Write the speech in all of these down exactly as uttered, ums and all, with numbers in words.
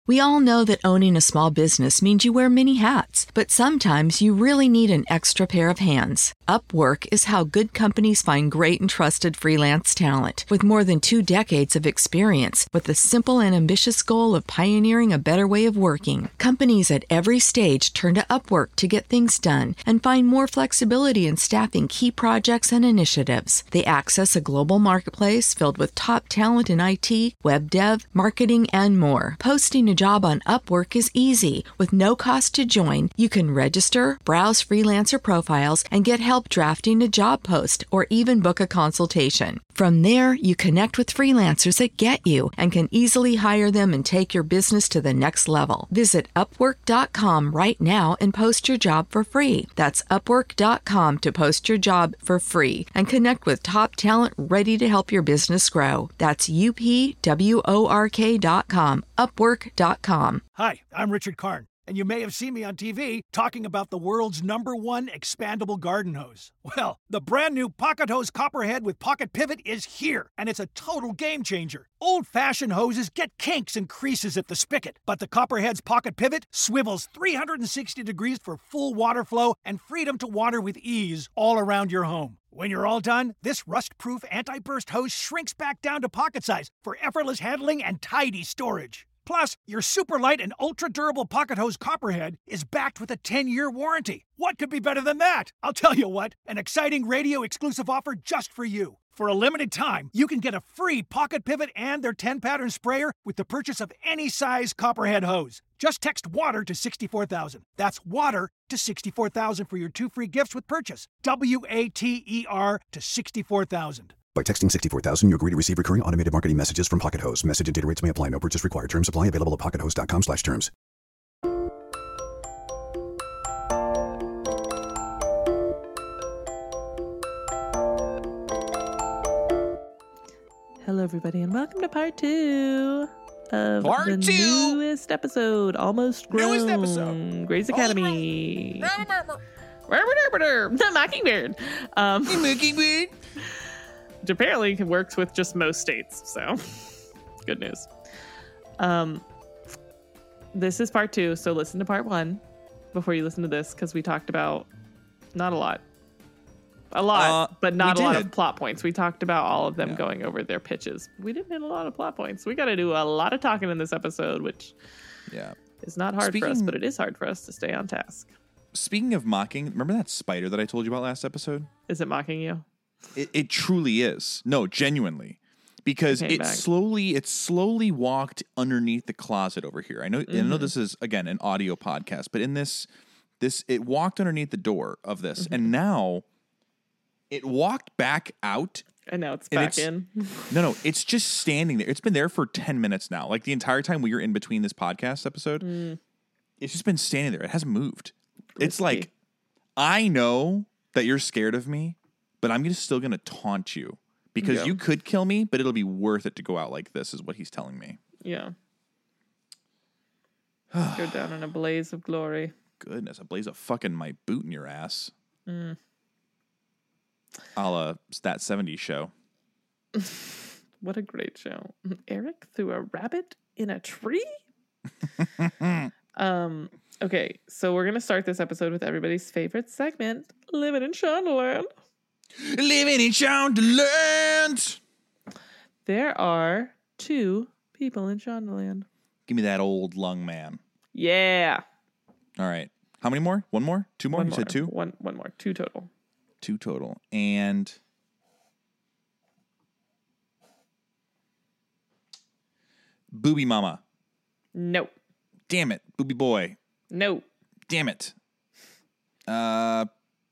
We all know that owning a small business means you wear many hats, but sometimes you really need an extra pair of hands. Upwork is how good companies find great and trusted freelance talent. With more than two decades of experience, with the simple and ambitious goal of pioneering a better way of working, companies at every stage turn to Upwork to get things done and find more flexibility in staffing key projects and initiatives. They access a global marketplace filled with top talent in I T, web dev, marketing, and more. Posting a job on Upwork is easy. With no cost to join, you can register, browse freelancer profiles, and get help drafting a job post or even book a consultation. From there, you connect with freelancers that get you and can easily hire them and take your business to the next level. Visit upwork dot com right now and post your job for free. That's upwork dot com to post your job for free and connect with top talent ready to help your business grow. That's U P W O R K dot com, upwork dot com. Hi, I'm Richard Karn, and you may have seen me on T V talking about the world's number one expandable garden hose. Well, the brand new Pocket Hose Copperhead with Pocket Pivot is here, and it's a total game changer. Old-fashioned hoses get kinks and creases at the spigot, but the Copperhead's Pocket Pivot swivels three hundred sixty degrees for full water flow and freedom to water with ease all around your home. When you're all done, this rust-proof anti-burst hose shrinks back down to pocket size for effortless handling and tidy storage. Plus, your super light and ultra-durable Pocket Hose Copperhead is backed with a ten-year warranty. What could be better than that? I'll tell you what, an exciting radio-exclusive offer just for you. For a limited time, you can get a free Pocket Pivot and their ten-pattern sprayer with the purchase of any size Copperhead hose. Just text WATER to sixty-four thousand. That's WATER to sixty-four thousand for your two free gifts with purchase. W A T E R to sixty-four thousand. By texting sixty-four thousand, you agree to receive recurring automated marketing messages from Pocket Hose. Message and data rates may apply. No purchase required. Terms apply. Available at pocket hose dot com slash terms. Hello, everybody, and welcome to part two of part the two. newest episode, Almost Grown, Newest episode. Grey's Academy. The Mockingbird. Um, Mockingbird. Which apparently works with just most states, so good news. Um, this is part two, so listen to part one before you listen to this, because we talked about not a lot. A lot, uh, but not a lot did. of plot points. We talked about all of them Yeah. going over their pitches. We didn't hit a lot of plot points. We got to do a lot of talking in this episode, which Yeah. is not hard for us, Speaking- but it is hard for us to stay on task. Speaking of mocking, remember that spider that I told you about last episode? Is it mocking you? It, it truly is. No, genuinely. Because It it came back. slowly, it slowly walked underneath the closet over here. I know, I know Mm-hmm. this is again an audio podcast, but in this, this it walked underneath the door of this, Mm-hmm. and now it walked back out. And now it's And back it's- in. No, no, it's just standing there. It's been there for ten minutes now. Like the entire time we were in between this podcast episode, Mm. it's just been standing there. It hasn't moved. It's Risky. like, I know that you're scared of me, but I'm just still going to taunt you because Yeah. you could kill me, but it'll be worth it to go out like this, is what he's telling me. Yeah. Go down in a blaze of glory. Goodness, a blaze of fucking my boot in your ass. Mm. A la that seventies show. What a great show. Eric threw a rabbit in a tree? um. Okay, so we're going to start this episode with everybody's favorite segment, Living in Shondaland. Living in Shondaland. There are two people in Shondaland. Give me that old lung man. Yeah. All right. How many more? One more? Two more? One you more. said two? One, one more. Two total. Two total. And Booby Mama. No. Damn it. Booby Boy. No. Damn it. Uh,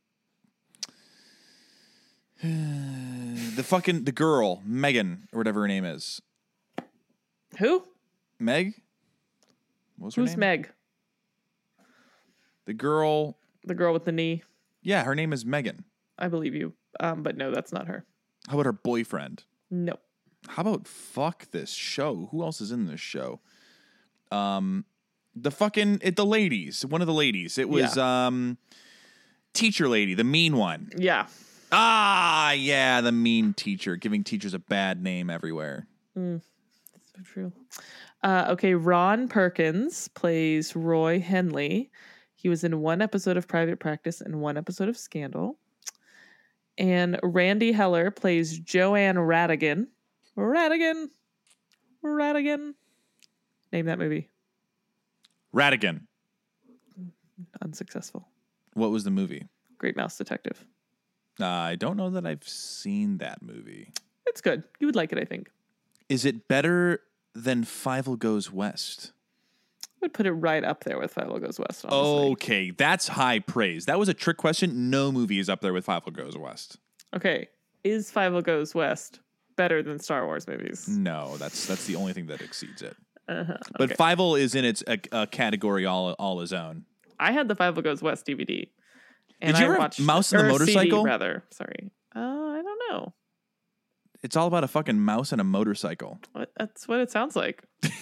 the fucking, the girl, Megan, or whatever her name is. Who? Meg? What was her Who's name? Meg? The girl. The girl with the knee. Yeah, her name is Megan. I believe you. Um, but no, that's not her. How about her boyfriend? No. How about fuck this show? Who else is in this show? Um, the fucking it, the ladies. One of the ladies. It was um, teacher lady, the mean one. Yeah. Ah, yeah, the mean teacher, giving teachers a bad name everywhere. Mm, that's so true. Uh, okay, Ron Perkins plays Roy Henley. He was in one episode of Private Practice and one episode of Scandal. And Randy Heller plays Joanne Radigan. Radigan. Radigan. Name that movie. Radigan. Unsuccessful. What was the movie? Great Mouse Detective. Uh, I don't know that I've seen that movie. It's good. You would like it, I think. Is it better than Fievel Goes West? I would put it right up there with Fievel Goes West, honestly. Okay, that's high praise. That was a trick question. No movie is up there with Fievel Goes West. Okay, is Fievel Goes West better than Star Wars movies? No, that's that's the only thing that exceeds it. Uh-huh, but okay. Fievel is in its a, a category all all his own. I had the Fievel Goes West D V D. And Did you I ever watched, Mouse and the Motorcycle? C D, rather, sorry. Uh, I don't know. It's all about a fucking mouse and a motorcycle. What, that's what it sounds like.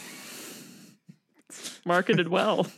Marketed well.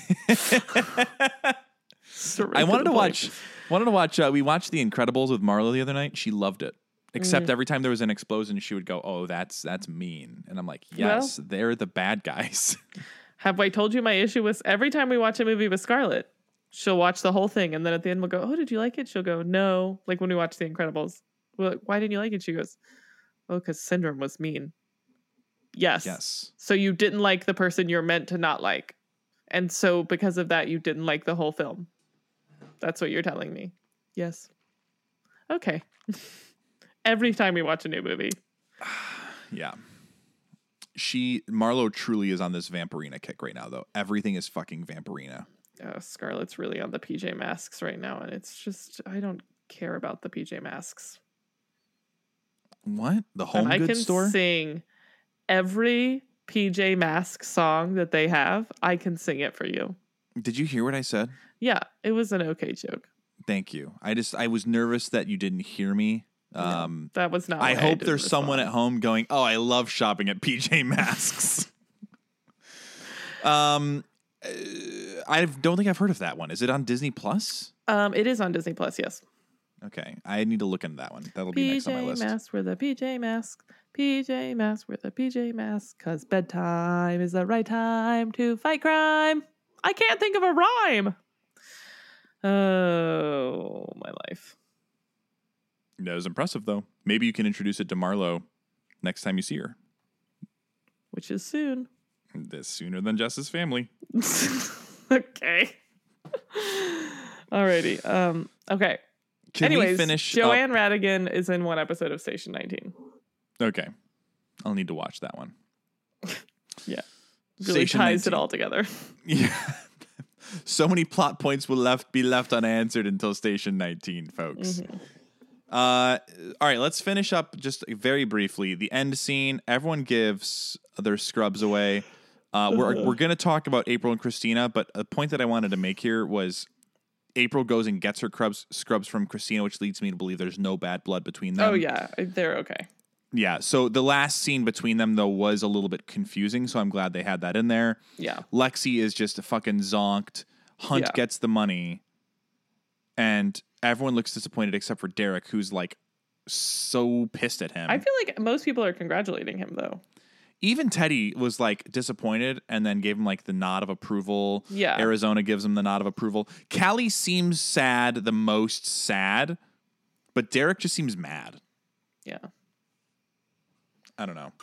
I wanted to watch. Wanted to watch. Uh, we watched The Incredibles with Marlo the other night. She loved it. Except mm. every time there was an explosion, she would go, "Oh, that's that's mean." And I'm like, "Yes, well, they're the bad guys." Have I told you my issue with every time we watch a movie with Scarlett, she'll watch the whole thing, and then at the end we'll go, "Oh, did you like it?" She'll go, "No." Like when we watch The Incredibles, we're like, "Why didn't you like it?" She goes, "Oh, because Syndrome was mean." Yes. Yes. So you didn't like the person you're meant to not like. And so because of that, you didn't like the whole film. That's what you're telling me. Yes. Okay. Every time we watch a new movie. Yeah. She, Marlo truly is on this Vampirina kick right now, though. Everything is fucking Vampirina. Uh, Scarlett's really on the P J Masks right now. And it's just, I don't care about the P J Masks. What? The home and goods store? I can sing every P J Masks song that they have. I can sing it for you. Did you hear what I said? Yeah, it was an okay joke. Thank you. I just, I was nervous that you didn't hear me. Um, no, that was not. I hope I there's respond. someone at home going, "Oh, I love shopping at P J Masks." um, uh, I don't think I've heard of that one. Is it on Disney Plus? Um, it is on Disney Plus. Yes. Okay, I need to look into that one. That'll be next on my list. P J Masks, we're the P J Masks. P J Masks, we're the P J Masks. Cause bedtime is the right time to fight crime. I can't think of a rhyme. Oh, my life. That was impressive, though. Maybe you can introduce it to Marlo next time you see her. Which is soon. This sooner than Jess's family. Okay. Alrighty. Um. Okay. Can Anyways, we finish Joanne up? Radigan is in one episode of Station nineteen. Okay. I'll need to watch that one. Yeah. Really Station ties nineteen. it all together. Yeah. So many plot points will left be left unanswered until Station nineteen, folks. Mm-hmm. Uh, all right, let's finish up just very briefly. The end scene. Everyone gives their scrubs away. Uh, we're we're gonna talk about April and Christina, but a point that I wanted to make here was April goes and gets her scrubs scrubs from Christina, which leads me to believe there's no bad blood between them. Oh yeah, they're okay. Yeah, so the last scene between them, though, was a little bit confusing, so I'm glad they had that in there. Yeah. Lexi is just a fucking zonked. Hunt yeah. gets the money, and everyone looks disappointed except for Derek, who's, like, so pissed at him. I feel like most people are congratulating him, though. Even Teddy was, like, disappointed and then gave him, like, the nod of approval. Yeah. Arizona gives him the nod of approval. Callie seems sad, the most sad, but Derek just seems mad. Yeah. I don't know.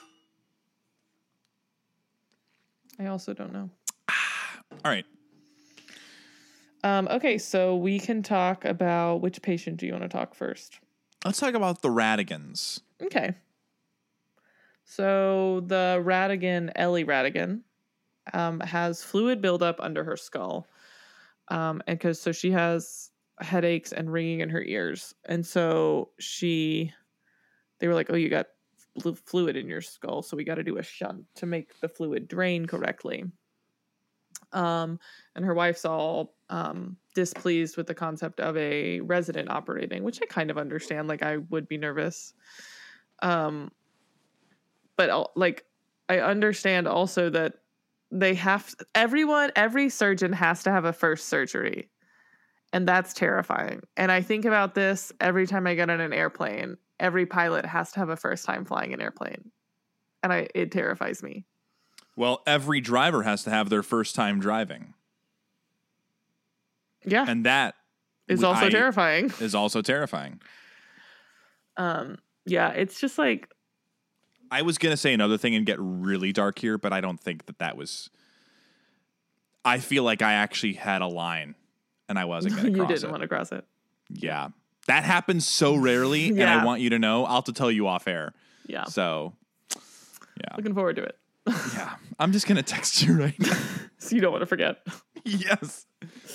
I also don't know. All right. Um, okay, so we can talk about which patient do you want to talk first? Let's talk about the Radigans. Okay. So the Radigan, Ellie Radigan, um, has fluid buildup under her skull. Um, and because so she has headaches and ringing in her ears. And so she, they were like, oh, you got fluid in your skull, so we got to do a shunt to make the fluid drain correctly. Um, and her wife's all um, displeased with the concept of a resident operating, which I kind of understand. Like, I would be nervous. Um, but like, I understand also that they have everyone, every surgeon has to have a first surgery, and that's terrifying. And I think about this every time I get on an airplane. Every pilot has to have a first time flying an airplane. And I it terrifies me. Well, every driver has to have their first time driving. Yeah. And that is also I, terrifying. Is also terrifying. Um, yeah, it's just like, I was going to say another thing and get really dark here, but I don't think that that was, I feel like I actually had a line and I wasn't going to cross it. You didn't want to cross it. Yeah. That happens so rarely, Yeah. and I want you to know. I'll have to tell you off air. Yeah. So, yeah. Looking forward to it. Yeah. I'm just going to text you right now. So you don't want to forget. Yes.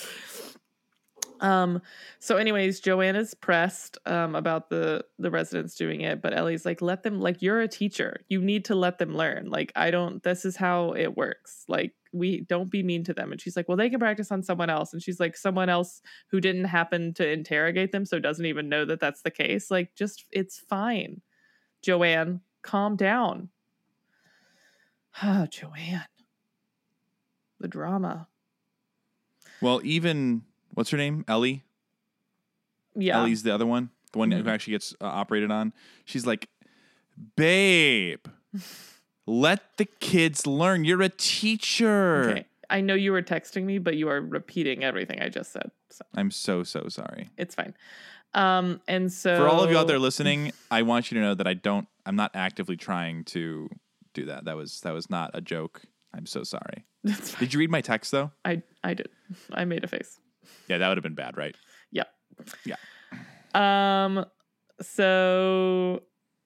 Um, so anyways, Joanna's pressed um about the the residents doing it, but Ellie's like, let them, like, you're a teacher. You need to let them learn. Like, I don't, this is how it works. Like, we don't be mean to them. And she's like, well, they can practice on someone else. And she's like, someone else who didn't happen to interrogate them, so doesn't even know that that's the case. Like, just, it's fine. Joanne, calm down. Ah, Joanne. The drama. Well, even, what's her name? Ellie? Yeah. Ellie's the other one. The one Mm-hmm. who actually gets uh, operated on. She's like, babe, let the kids learn. You're a teacher. Okay. I know you were texting me, but you are repeating everything I just said. So I'm so, so sorry. it's fine. Um, and so For all of you out there listening, I want you to know that I don't, I'm not actively trying to do that. That was, that was not a joke. I'm so sorry. That's fine. Did you read my text though? I, I did. I made a face. Yeah, that would have been bad, right? Yeah. Yeah. Um, so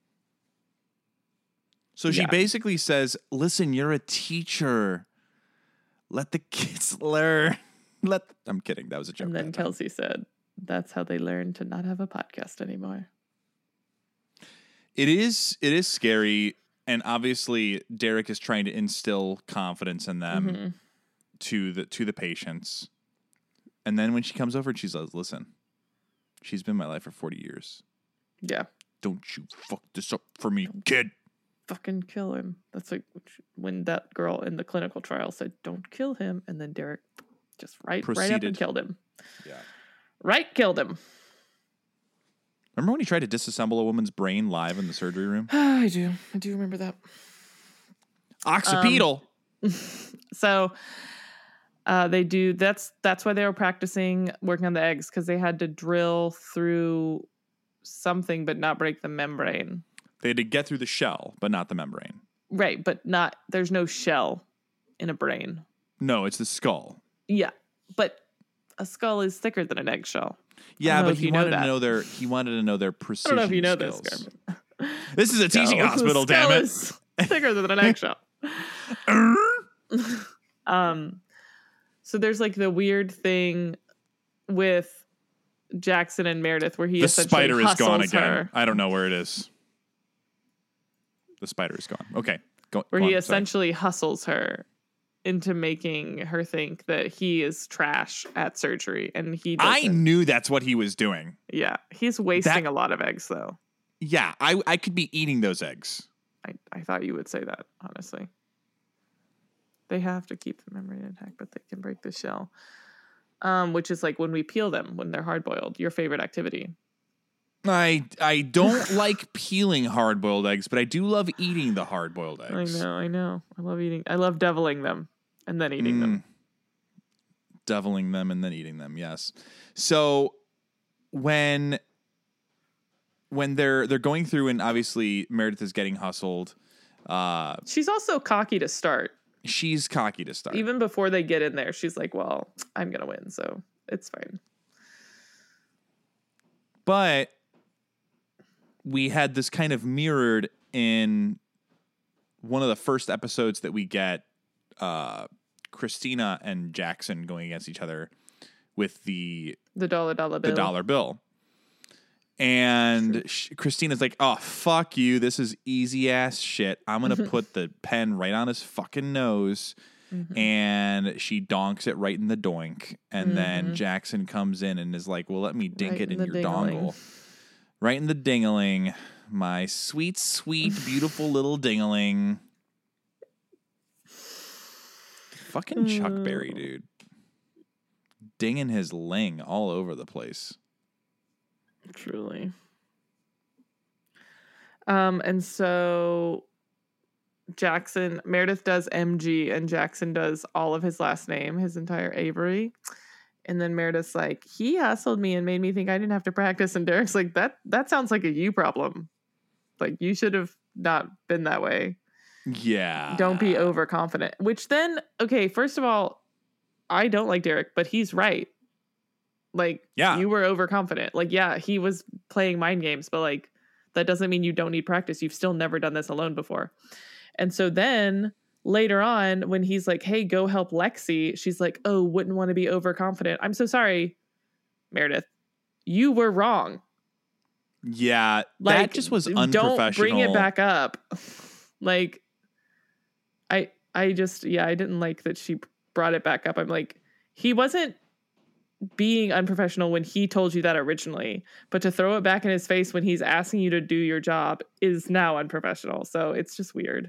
So she Yeah. basically says, listen, you're a teacher. Let the kids learn. Let, I'm kidding. That was a joke. and then Kelsey said, that's how they learn to not have a podcast anymore. It is, it is scary. And obviously Derek is trying to instill confidence in them Mm-hmm. to the, to the patients. And then when she comes over, she says, listen, she's been in my life for forty years. Yeah. Don't you fuck this up for me, kid. Fucking kill him. That's like when that girl in the clinical trial said, don't kill him. And then Derek just right, right up Proceeded. and killed him. Yeah. Right. Killed him. Remember when he tried to disassemble a woman's brain live in the surgery room? I do. I do remember that. Occipital. So uh, they do. That's that's why they were practicing working on the eggs, because they had to drill through something but not break the membrane. They had to get through the shell, but not the membrane. Right, but not. There's no shell in a brain. No, it's the skull. Yeah, but a skull is thicker than an eggshell. Yeah, know but if he you know wanted to that. know their he wanted to know their I precision. don't know if you know skills. this, Carmen. This is a teaching Skull- hospital, skull damn it. is thicker than an eggshell. um, so there's like the weird thing with Jackson and Meredith where he The essentially spider is gone hustles again. her, I don't know where it is. The spider is gone. Okay, go. where go he on, sorry. essentially hustles her into making her think that he is trash at surgery, and he doesn't. I knew that's what he was doing. Yeah, he's wasting That- a lot of eggs, though. Yeah, I I could be eating those eggs. I, I thought you would say that, honestly. They have to keep the membrane intact, but they can break the shell. Um, which is like when we peel them, when they're hard-boiled, your favorite activity. I I don't like peeling hard boiled eggs, but I do love eating the hard boiled eggs. I know, I know. I love eating. I love deviling them and then eating them. Deviling them and then eating them. Yes. So when when they're they're going through, and obviously Meredith is getting hustled, uh, She's also cocky to start. she's cocky to start. Even before they get in there, she's like, well, I'm going to win, so it's fine. But we had this kind of mirrored in one of the first episodes that we get, uh, Christina and Jackson going against each other with the The dollar dollar bill. the dollar bill. And sh- Christina's like, oh, fuck you. This is easy ass shit. I'm going to put the pen right on his fucking nose. Mm-hmm. And she donks it right in the doink. And then Jackson comes in and is like, well, let me dink Right it in in, the your dingling. dongle. Right in the dingaling. My sweet, sweet, beautiful little dingaling. Fucking Chuck Berry, dude. Dinging his ling all over the place. Truly. Um, and so Jackson, Meredith does M G and Jackson does all of his last name, his entire Avery. And then Meredith's like, he hustled me and made me think I didn't have to practice. And Derek's like, that that sounds like a you problem. Like, you should have not been that way. Yeah. Don't be overconfident. Which then, okay, first of all, I don't like Derek, but he's right. Like, yeah. you were overconfident. Like, yeah, he was playing mind games, but like, that doesn't mean you don't need practice. You've still never done this alone before. And so then later on, when he's like, hey, go help Lexi, she's like, oh, wouldn't want to be overconfident. I'm so sorry, Meredith. You were wrong. Yeah, like, that just was unprofessional. Don't bring it back up. Like, I I just, yeah, I didn't like that she brought it back up. I'm like, he wasn't being unprofessional when he told you that originally, but to throw it back in his face when he's asking you to do your job is now unprofessional. So it's just weird.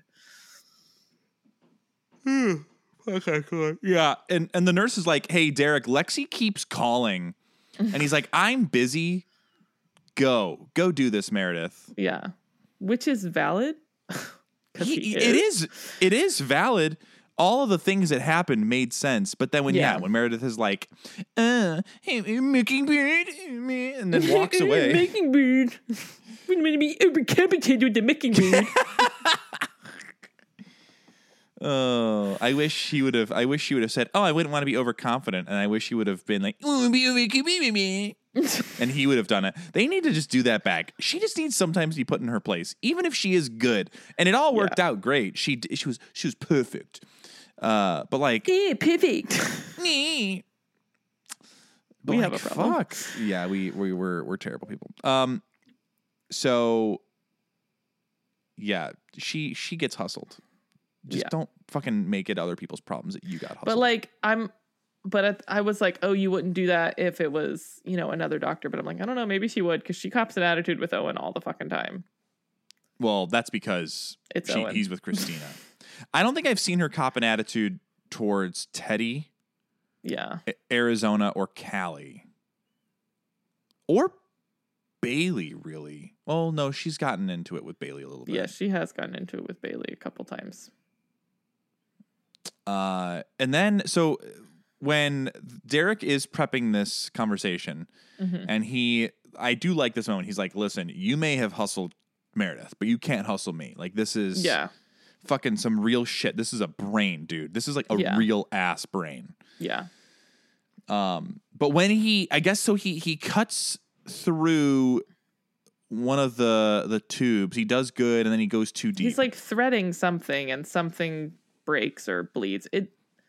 Hmm. Okay, cool. Yeah, and and the nurse is like, "Hey, Derek, Lexi keeps calling," and he's like, "I'm busy. Go, go do this, Meredith." Yeah, which is valid. He, he it is. is. It is valid. All of the things that happened made sense, but then when yeah, Yeah. when Meredith is like, "Uh, hey, Mockingbird," and then walks away, Mockingbird, we're going to be overcompensated with the Mockingbird. Oh, I wish he would have. I wish he would have said, "Oh, I wouldn't want to be overconfident," and I wish he would have been like, "Oh, be overconfident," and he would have done it. They need to just do that back. She just needs sometimes to be put in her place, even if she is good, and it all worked Yeah. out great. She she was she was perfect, uh, but like, Yeah, perfect. me. But We like, have a problem. Fuck. Yeah, we we we're we're terrible people. Um, so yeah, she she gets hustled. Just Yeah. don't fucking make it other people's problems that you got hustled. But like, I'm, but I, I was like, oh, you wouldn't do that if it was, you know, another doctor. But I'm like, I don't know, maybe she would, because she cops an attitude with Owen all the fucking time. well, that's because It's she, Owen. he's with Christina. I don't think I've seen her cop an attitude towards Teddy, Yeah. A- Arizona, or Callie. Or Bailey, really. Well, no, she's gotten into it with Bailey a little bit. Yeah, she has gotten into it with Bailey a couple times. Uh, and then, so when Derek is prepping this conversation, Mm-hmm. and he, I do like this moment. He's like, listen, you may have hustled Meredith, but you can't hustle me. Like, this is Yeah. fucking some real shit. This is a brain, dude. This is like a Yeah. real ass brain. Yeah. Um, but when he, I guess, so he, he cuts through one of the, the tubes. He does good, and then he goes too deep. He's like threading something and something breaks or bleeds. It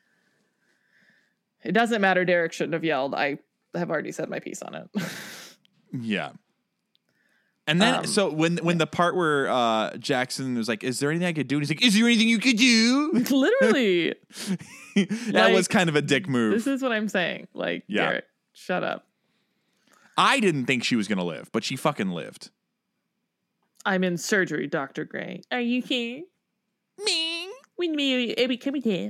It doesn't matter. Derek shouldn't have yelled. I have already said my piece on it. Yeah. And then, Um, so when when the part where uh, Jackson was like, "Is there anything I could do?" and he's like, "Is there anything you could do?" Literally. that Like, was kind of a dick move. This is what I'm saying. Like, Yeah. Derek, shut up. I didn't think she was gonna live, but she fucking lived. I'm in surgery, Doctor Gray. Are you here? Me. With me, Abby, come here.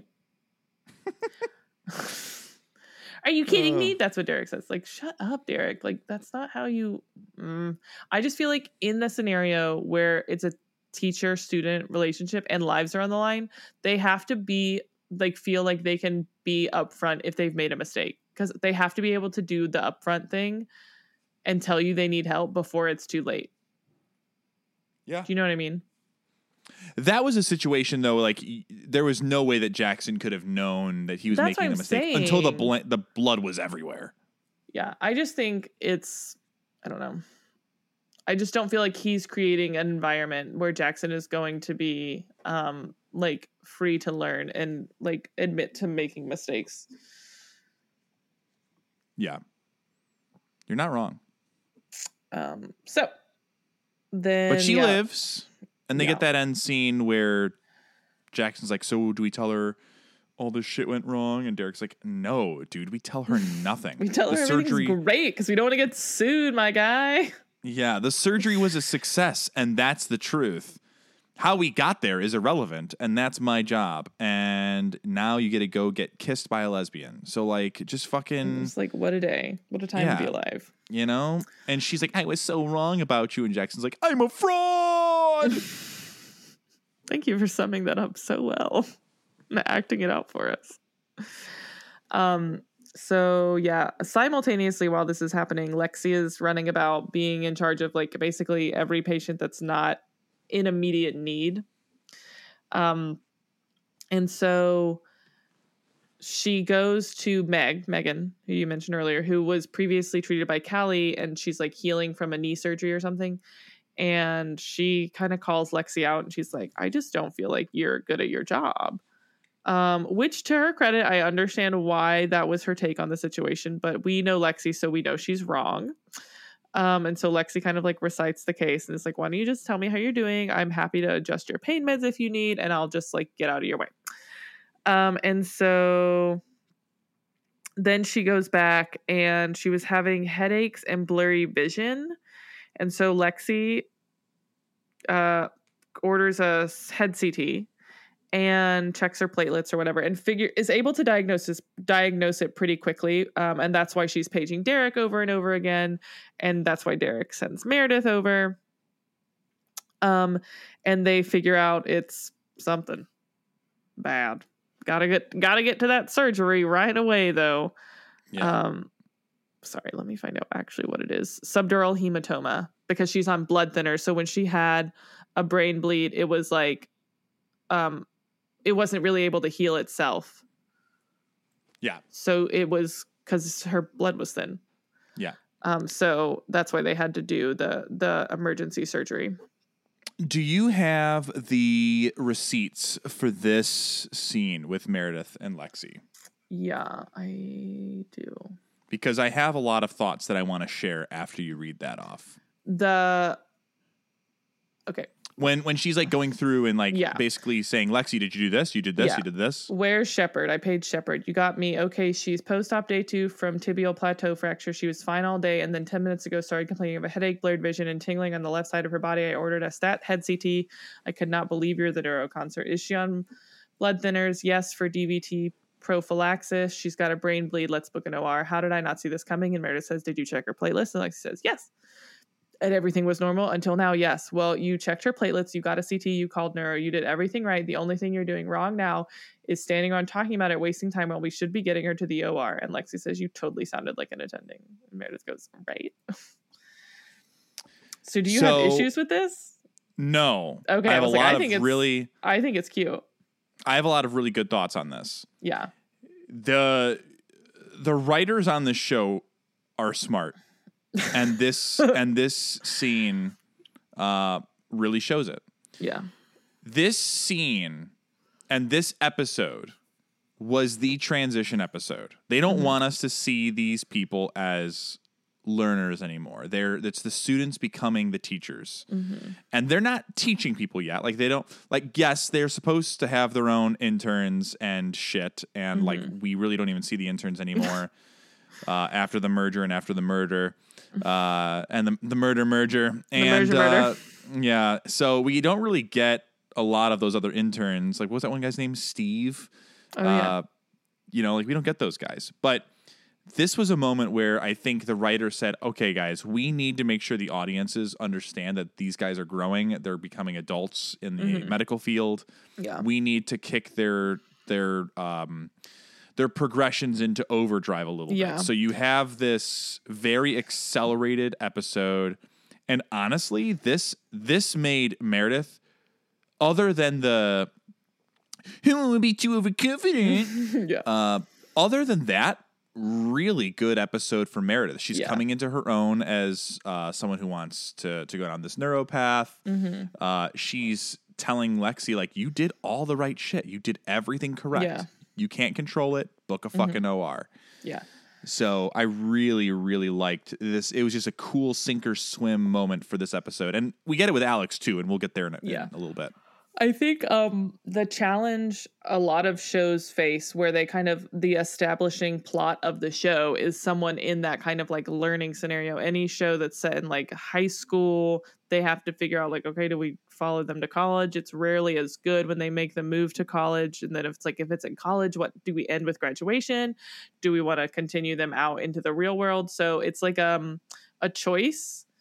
Are you kidding me? That's what Derek says. Like, shut up, Derek. Like, that's not how you. Mm. I just feel like in the scenario where it's a teacher-student relationship and lives are on the line, they have to be like feel like they can be upfront if they've made a mistake, because they have to be able to do the upfront thing and tell you they need help before it's too late. Yeah. Do you know what I mean? That was a situation though. Like y- there was no way that Jackson could have known that he was That's making what a I'm mistake until the saying. bl- the blood was everywhere. Yeah, I just think it's, I don't know. I just don't feel like he's creating an environment where Jackson is going to be um, like free to learn and like admit to making mistakes. Yeah. You're not wrong. Um, so then, But she yeah, lives, and they Yeah. get that end scene where Jackson's like, "So do we tell her all this shit went wrong?" And Derek's like, "No, dude, we tell her nothing. We tell the her everything's great because we don't want to get sued, my guy. Yeah, the surgery was a success, and that's the truth. How we got there is irrelevant, and that's my job. And now you get to go get kissed by a lesbian. So, like, just fucking, It's like, what a day. What a time to be Yeah. alive. you know? And she's like, "I was so wrong about you." And Jackson's like, "I'm a fraud." Thank you for summing that up so well and acting it out for us. Um, so yeah, simultaneously while this is happening, Lexi is running about being in charge of like basically every patient that's not in immediate need. Um, and so she goes to Meg, Megan, who you mentioned earlier, who was previously treated by Callie, and she's like healing from a knee surgery or something. And she kind of calls Lexi out and she's like, I just don't feel like you're good at your job. Um, which to her credit, I understand why that was her take on the situation, but we know Lexi, so we know she's wrong. Um, and so Lexi kind of like recites the case and is like, why don't you just tell me how you're doing? I'm happy to adjust your pain meds if you need, and I'll just like get out of your way. Um, and so then she goes back and she was having headaches and blurry vision. And so Lexi uh, orders a head C T and checks her platelets or whatever, and figure is able to diagnose this, diagnose it pretty quickly. Um, and that's why she's paging Derek over and over again. And that's why Derek sends Meredith over. Um, and they figure out it's something bad. Gotta get, gotta get to that surgery right away though. Yeah. Um, sorry, let me find out actually what it is. Subdural hematoma, because she's on blood thinners. So when she had a brain bleed, it was like, um, it wasn't really able to heal itself. Yeah. So it was because her blood was thin. Yeah. Um, so that's why they had to do the, the emergency surgery. Do you have the receipts for this scene with Meredith and Lexi? Yeah, I do. Because I have a lot of thoughts that I want to share after you read that off. The okay. When when she's like going through and like Yeah. basically saying, Lexi, did you do this? You did this? Yeah. You did this? Where's Shepard? I paid Shepard. You got me. Okay, she's post-op day two from tibial plateau fracture. She was fine all day, and then ten minutes ago started complaining of a headache, blurred vision, and tingling on the left side of her body. I ordered a stat head C T. I could not believe you're the neuroconcert. Is she on blood thinners? Yes, for D V T prophylaxis. She's got a brain bleed. Let's book an O R. How did I not see this coming? And Meredith says, did you check her platelets? And Lexi says, yes. And everything was normal until now. Yes. Well, you checked her platelets. You got a C T. You called neuro. You did everything right. The only thing you're doing wrong now is standing around talking about it, wasting time when we should be getting her to the O R. And Lexi says, you totally sounded like an attending. And Meredith goes, right. So do you So, have issues with this? No. Okay. I have I was a like, lot I think of it's, really I think it's cute. I have a lot of really good thoughts on this. Yeah. The the writers on this show are smart. And this and this scene uh, really shows it. Yeah. This scene and this episode was the transition episode. They don't Mm-hmm. want us to see these people as learners anymore. They're it's the students becoming the teachers. Mm-hmm. And they're not teaching people yet. Like they don't like yes, they're supposed to have their own interns and shit. And Mm-hmm. like we really don't even see the interns anymore uh, after the merger and after the murder. Uh, and the the murder merger. And merger, uh, murder. yeah. So we don't really get a lot of those other interns. Like what was that one guy's name? Steve. Oh, yeah. Uh, you know, like we don't get those guys. But this was a moment where I think the writer said, okay, guys, we need to make sure the audiences understand that these guys are growing. They're becoming adults in the Mm-hmm. medical field. Yeah. We need to kick their their um, their progressions into overdrive a little Yeah. bit. So you have this very accelerated episode. And honestly, this this made Meredith, other than the who don't want to be too overconfident, yeah. uh, other than that, really good episode for Meredith. She's Yeah. coming into her own as uh, someone who wants to to go down this neuro path. Mm-hmm. Uh, she's telling Lexi, like, you did all the right shit. You did everything correct. Yeah. You can't control it. Book a fucking O R. Yeah. So I really, really liked this. It was just a cool sink or swim moment for this episode. And we get it with Alex, too, and we'll get there in a, Yeah. in a little bit. I think um, the challenge a lot of shows face where they kind of the establishing plot of the show is someone in that kind of like learning scenario. Any show that's set in like high school, they have to figure out like, okay, do we follow them to college? It's rarely as good when they make the move to college. And then if it's like, if it's in college, what do we end with graduation? Do we want to continue them out into the real world? So it's like um, a choice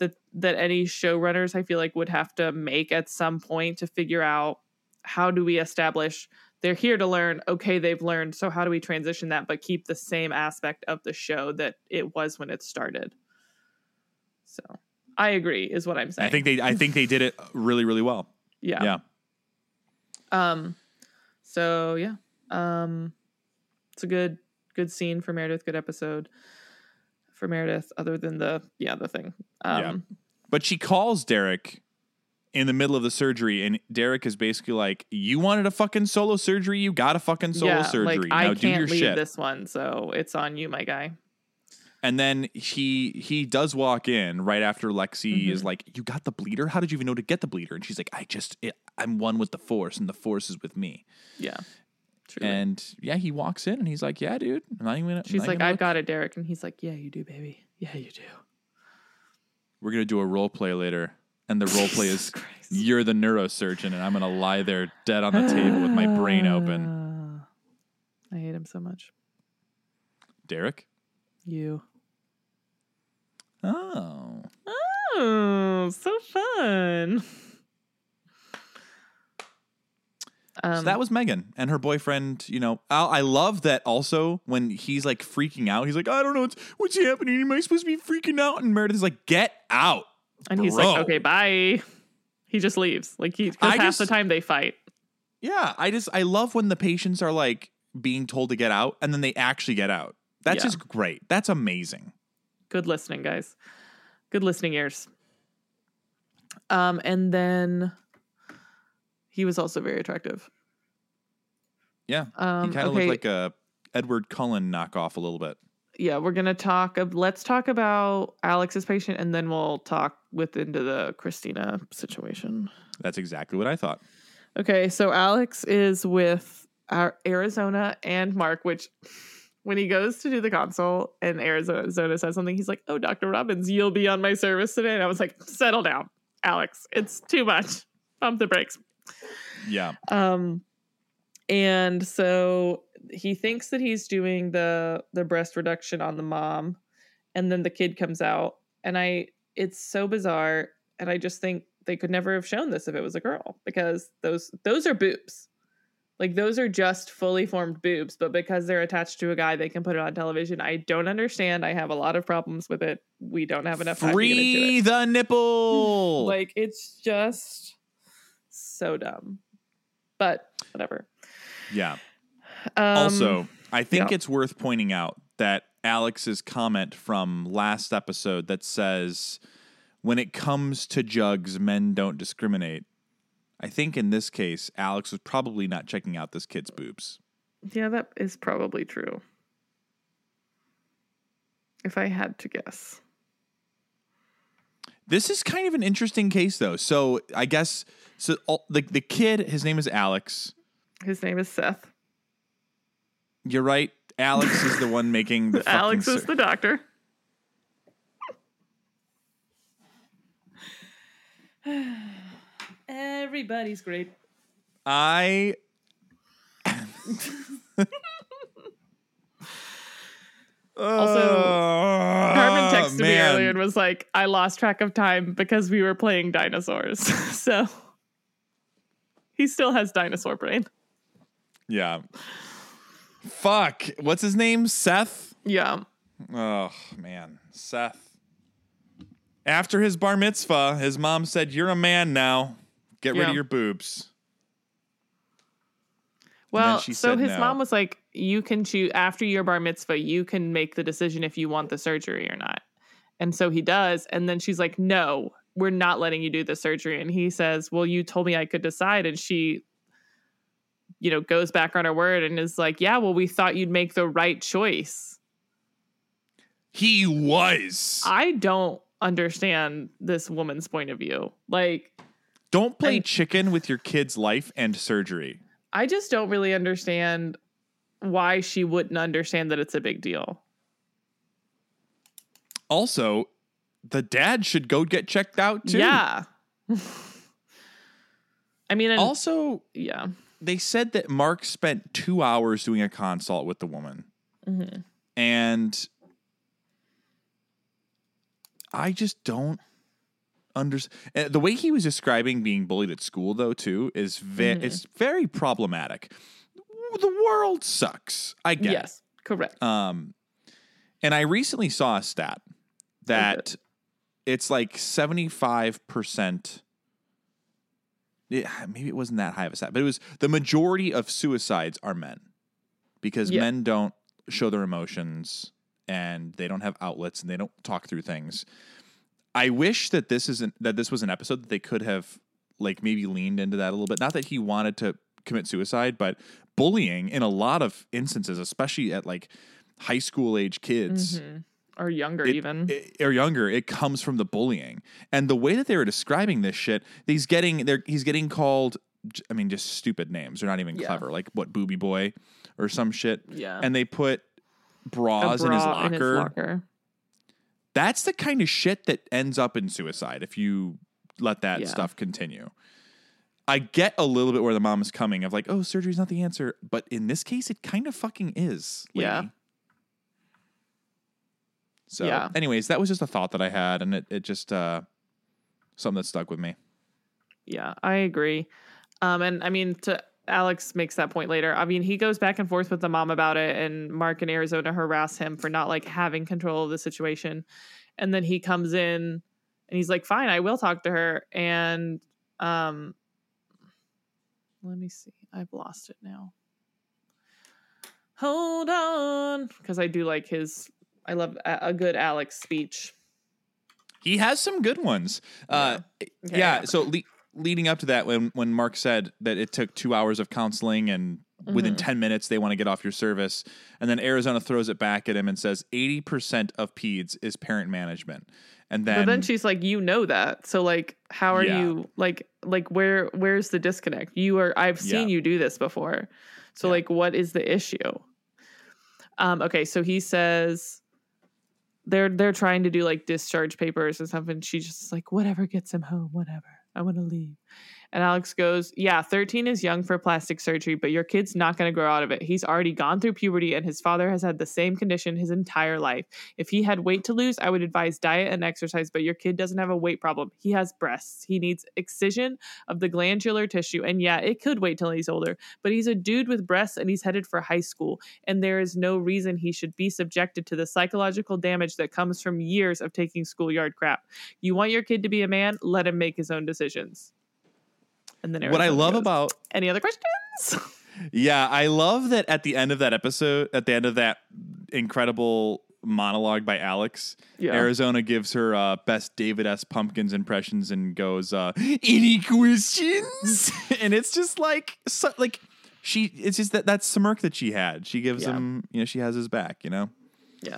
that that any showrunners, I feel like, would have to make at some point to figure out, how do we establish they're here to learn. Okay, they've learned. So how do we transition that, but keep the same aspect of the show that it was when it started? So I agree is what I'm saying. I think they, I think they did it really, really well. Yeah. Yeah. Um, so yeah, um, it's a good, good scene for Meredith. Good episode for Meredith, other than the, yeah, the thing. Um, yeah. But she calls Derek in the middle of the surgery, and Derek is basically like, you wanted a fucking solo surgery? You got a fucking solo yeah, surgery. Like, now I do can't your leave shit. this one, so it's on you, my guy. And then he he does walk in right after Lexi Mm-hmm. is like, you got the bleeder? How did you even know to get the bleeder? And she's like, I just, it, I'm one with the force, and the force is with me. Yeah. Truly. And yeah, he walks in and he's like, yeah, dude. I'm not even gonna, She's not like, even I've look. got it, Derek. And he's like, yeah, you do, baby. Yeah, you do. We're going to do a role play later. And the role play is, Christ. you're the neurosurgeon, and I'm going to lie there dead on the table with my brain open. I hate him so much. Derek? You. Oh. Oh, so fun. Um, So that was Megan and her boyfriend. You know, I, I love that also when he's like freaking out. He's like, I don't know what's, what's happening. Am I supposed to be freaking out? And Meredith's like, get out. and he's bro. like, okay, bye. He just leaves. Like, he, 'cause I half just- the time they fight. Yeah, I just, I love when the patients are like being told to get out and then they actually get out. That's Yeah. just great. That's amazing. Good listening, guys. Good listening ears. Um, and then he was also very attractive. Yeah. Um, he kind of okay. looked like a Edward Cullen knockoff a little bit. Yeah, we're gonna talk. Let's talk about Alex's patient, and then we'll talk with into the Christina situation. That's exactly what I thought. Okay, so Alex is with our Arizona and Mark, which when he goes to do the consult and Arizona says something, he's like, oh, Doctor Robbins, you'll be on my service today. And I was like, settle down, Alex. It's too much. Pump the brakes. Yeah. Um, and so he thinks that he's doing the the breast reduction on the mom, and then the kid comes out, and I it's so bizarre, and I just think they could never have shown this if it was a girl, because those those are boobs. Like, those are just fully formed boobs, but because they're attached to a guy, they can put it on television. I don't understand. I have a lot of problems with it. We don't have enough time to get Free into it. the nipple. Like, it's just so dumb. But whatever. Yeah. Um, Also, I think yeah. it's worth pointing out that Alex's comment from last episode that says, when it comes to jugs, men don't discriminate. I think in this case, Alex was probably not checking out this kid's boobs. Yeah, that is probably true. If I had to guess. This is kind of an interesting case, though. So I guess so. All, the the kid, his name is Alex. His name is Seth. You're right. Alex is the one making the. fucking Alex is sur- the doctor. Everybody's great. I. Also, Uh, Carmen texted me man. earlier and was like, I lost track of time because we were playing dinosaurs. So he still has dinosaur brain. Yeah. Fuck. What's his name? Seth? Yeah. Oh, man. Seth. After his bar mitzvah, his mom said, you're a man now. Get rid Yeah. of your boobs. Well, she so said his no. mom was like, you can choose after your bar mitzvah, you can make the decision if you want the surgery or not. And so he does. And then she's like, no, we're not letting you do the surgery. And he says, well, you told me I could decide. And she, you know, goes back on her word and is like, yeah, well, we thought you'd make the right choice. He was. I don't understand this woman's point of view. Like, Don't play and- chicken with your kid's life and surgery. I just don't really understand why she wouldn't understand that it's a big deal. Also, the dad should go get checked out too. Yeah. I mean, and, Also, yeah. they said that Mark spent two hours doing a consult with the woman. And I just don't under uh, the way he was describing being bullied at school, though, too, is ve- Mhm. it's very problematic. The world sucks. I get Yes, correct. it. Um, and I recently saw a stat that it's like seventy-five percent. It, maybe it wasn't that high of a stat, but it was the majority of suicides are men because Yeah. men don't show their emotions and they don't have outlets and they don't talk through things. I wish that this isn't that this was an episode that they could have like maybe leaned into that a little bit. Not that he wanted to commit suicide, but bullying in a lot of instances, especially at like high school age kids Mm-hmm. Or younger, it- even. it- or younger, it comes from the bullying. And the way that they were describing this shit, he's getting they're he's getting called, I mean, just stupid names. They're not even Yeah. clever, like what booby boy or some shit. Yeah. And they put A bras in his bra locker. in his locker. That's the kind of shit that ends up in suicide if you let that Yeah. stuff continue. I get a little bit where the mom is coming of like, oh, surgery's not the answer. But in this case, it kind of fucking is. Lady. Yeah. So, Yeah. anyways, that was just a thought that I had, and it, it just uh, something that stuck with me. Yeah, I agree. Um, and I mean, to Alex makes that point later. I mean, he goes back and forth with the mom about it, and Mark in Arizona harass him for not like having control of the situation. And then he comes in and he's like, fine, I will talk to her. And um, let me see. I've lost it now. Hold on. Because I do like his, I love a, a good Alex speech. He has some good ones. Uh, Okay, yeah. yeah. So le- leading up to that, when when Mark said that it took two hours of counseling and within ten minutes they want to get off your service, and then Arizona throws it back at him and says eighty percent of peds is parent management, and then But then she's like, you know that. So like, how are Yeah. you like, like where, where's the disconnect? You are, I've seen Yeah. you do this before. So Yeah. like, what is the issue? Um, okay. So he says they're, they're trying to do like discharge papers and stuff. And she's just like, whatever gets him home, whatever. I want to leave. And Alex goes, yeah, thirteen is young for plastic surgery, but your kid's not going to grow out of it. He's already gone through puberty and his father has had the same condition his entire life. If he had weight to lose, I would advise diet and exercise, but your kid doesn't have a weight problem. He has breasts. He needs excision of the glandular tissue. And yeah, it could wait till he's older, but he's a dude with breasts and he's headed for high school. And there is no reason he should be subjected to the psychological damage that comes from years of taking schoolyard crap. You want your kid to be a man? Let him make his own decisions. And then what I Arizona love goes, about any other questions? yeah, I love that at the end of that episode, at the end of that incredible monologue by Alex, Yeah. Arizona gives her uh, best David S. Pumpkins impressions and goes, uh, "Any questions?" And it's just like, so, like she, it's just that that smirk that she had. She gives Yeah. him, you know, she has his back. You know, Yeah.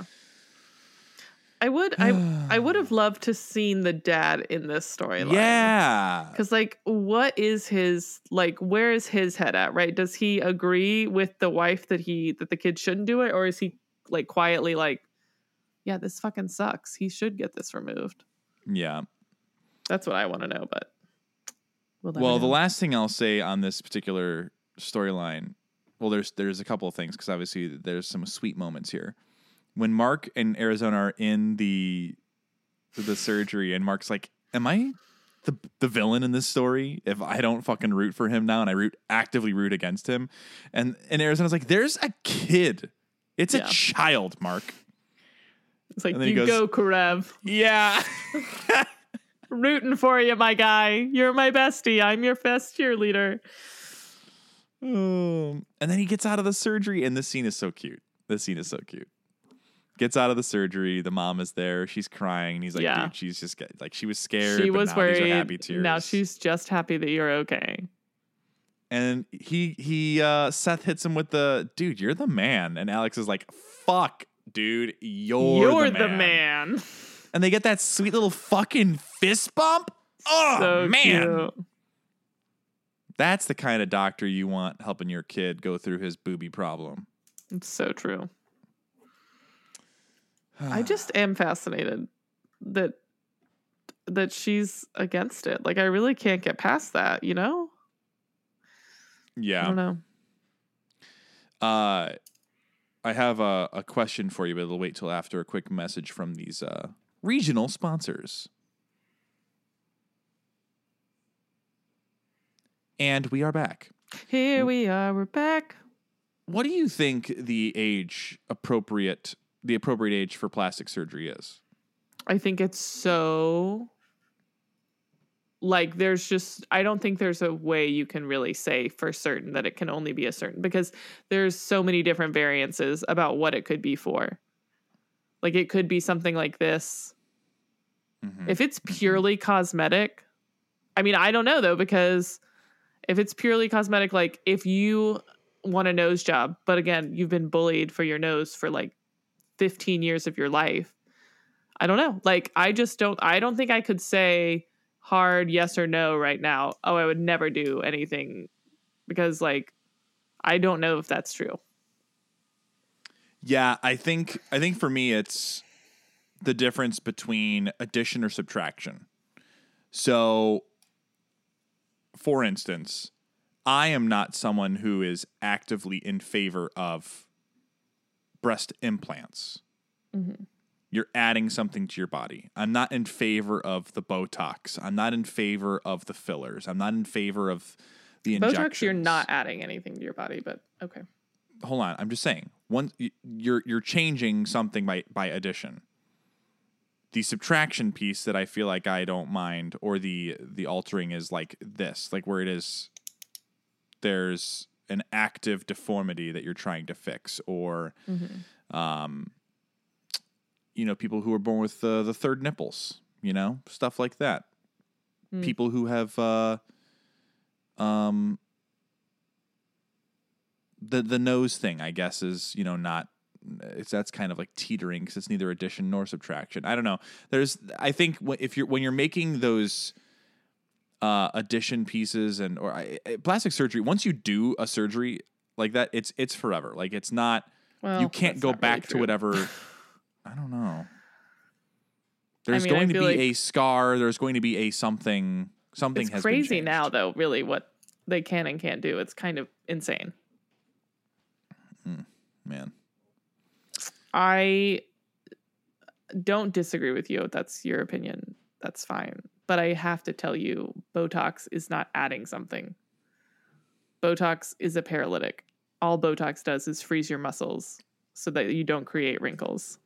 I would I I would have loved to seen the dad in this storyline. yeah, Cuz like what is his like where is his head at, right? Does he agree with the wife that he that the kid shouldn't do it, or is he like quietly like, yeah, this fucking sucks. He should get this removed. yeah. That's what I want to know, but we'll never Well, the know. last thing I'll say on this particular storyline, well, there's there's a couple of things because obviously there's some sweet moments here. When Mark and Arizona are in the the surgery, and Mark's like, "Am I the the villain in this story? If I don't fucking root for him now, and I root actively root against him?" And and Arizona's like, "There's a kid. It's Yeah. a child, Mark." It's like and then he you goes- go, Karev. Yeah. Rooting for you, my guy. You're my bestie. I'm your best cheerleader. Um, and then he gets out of the surgery, and this scene is so cute. This scene is so cute. Gets out of the surgery. The mom is there. She's crying. And he's like, Yeah. dude, she's just get, like, she was scared. She but was now worried. These are happy tears. Now she's just happy that you're okay. And he he uh, Seth hits him with the dude. You're the man. And Alex is like, fuck, dude, you're, You're the, the man. man. And they get that sweet little fucking fist bump. Oh So man, cute. that's the kind of doctor you want helping your kid go through his booby problem. It's so true. I just am fascinated that that she's against it. Like I really can't get past that, you know? I Yeah. don't know. Uh, I have a, a question for you, but it'll wait till after a quick message from these uh, regional sponsors. And we are back. Here we are. We're back. What do you think the age appropriate, the appropriate age for plastic surgery is? I think it's so... Like, there's just... I don't think there's a way you can really say for certain that it can only be a certain... Because there's so many different variances about what it could be for. Like, it could be something like this. Mm-hmm. If it's purely mm-hmm. cosmetic... I mean, I don't know, though, because if it's purely cosmetic, like, if you want a nose job, but again, you've been bullied for your nose for, like, fifteen years of your life, I don't know. Like, I just don't... I don't think I could say hard yes or no right now. Oh, I would never do anything because, like, I don't know if that's true. Yeah, I think I think for me, it's the difference between addition or subtraction. So... For instance, I am not someone who is actively in favor of breast implants. Mm-hmm. You're adding something to your body. I'm not in favor of the Botox. I'm not in favor of the fillers. I'm not in favor of the injections. Botox, you're not adding anything to your body, but okay. Hold on. I'm just saying. One, you're you're changing something by, by addition. The subtraction piece that I feel like I don't mind, or the the altering is like this, like where it is, there's an active deformity that you're trying to fix, or, mm-hmm. um, you know, people who are born with uh, the third nipples, you know, stuff like that. Mm. People who have, uh, um, the the nose thing, I guess, is, you know, not. It's that's kind of like teetering because it's neither addition nor subtraction. I don't know. There's, I think if you're when you're making those uh, addition pieces and or I, plastic surgery, once you do a surgery like that, it's it's forever. Like it's not. Well, you can't go back really to whatever. I don't know. There's I mean, going to be like a scar. There's going to be a something. Something it's has crazy been changed. Now, though. Really, what they can and can't do. It's kind of insane. Hmm, man. I don't disagree with you. If that's your opinion. That's fine. But I have to tell you, Botox is not adding something. Botox is a paralytic. All Botox does is freeze your muscles so that you don't create wrinkles.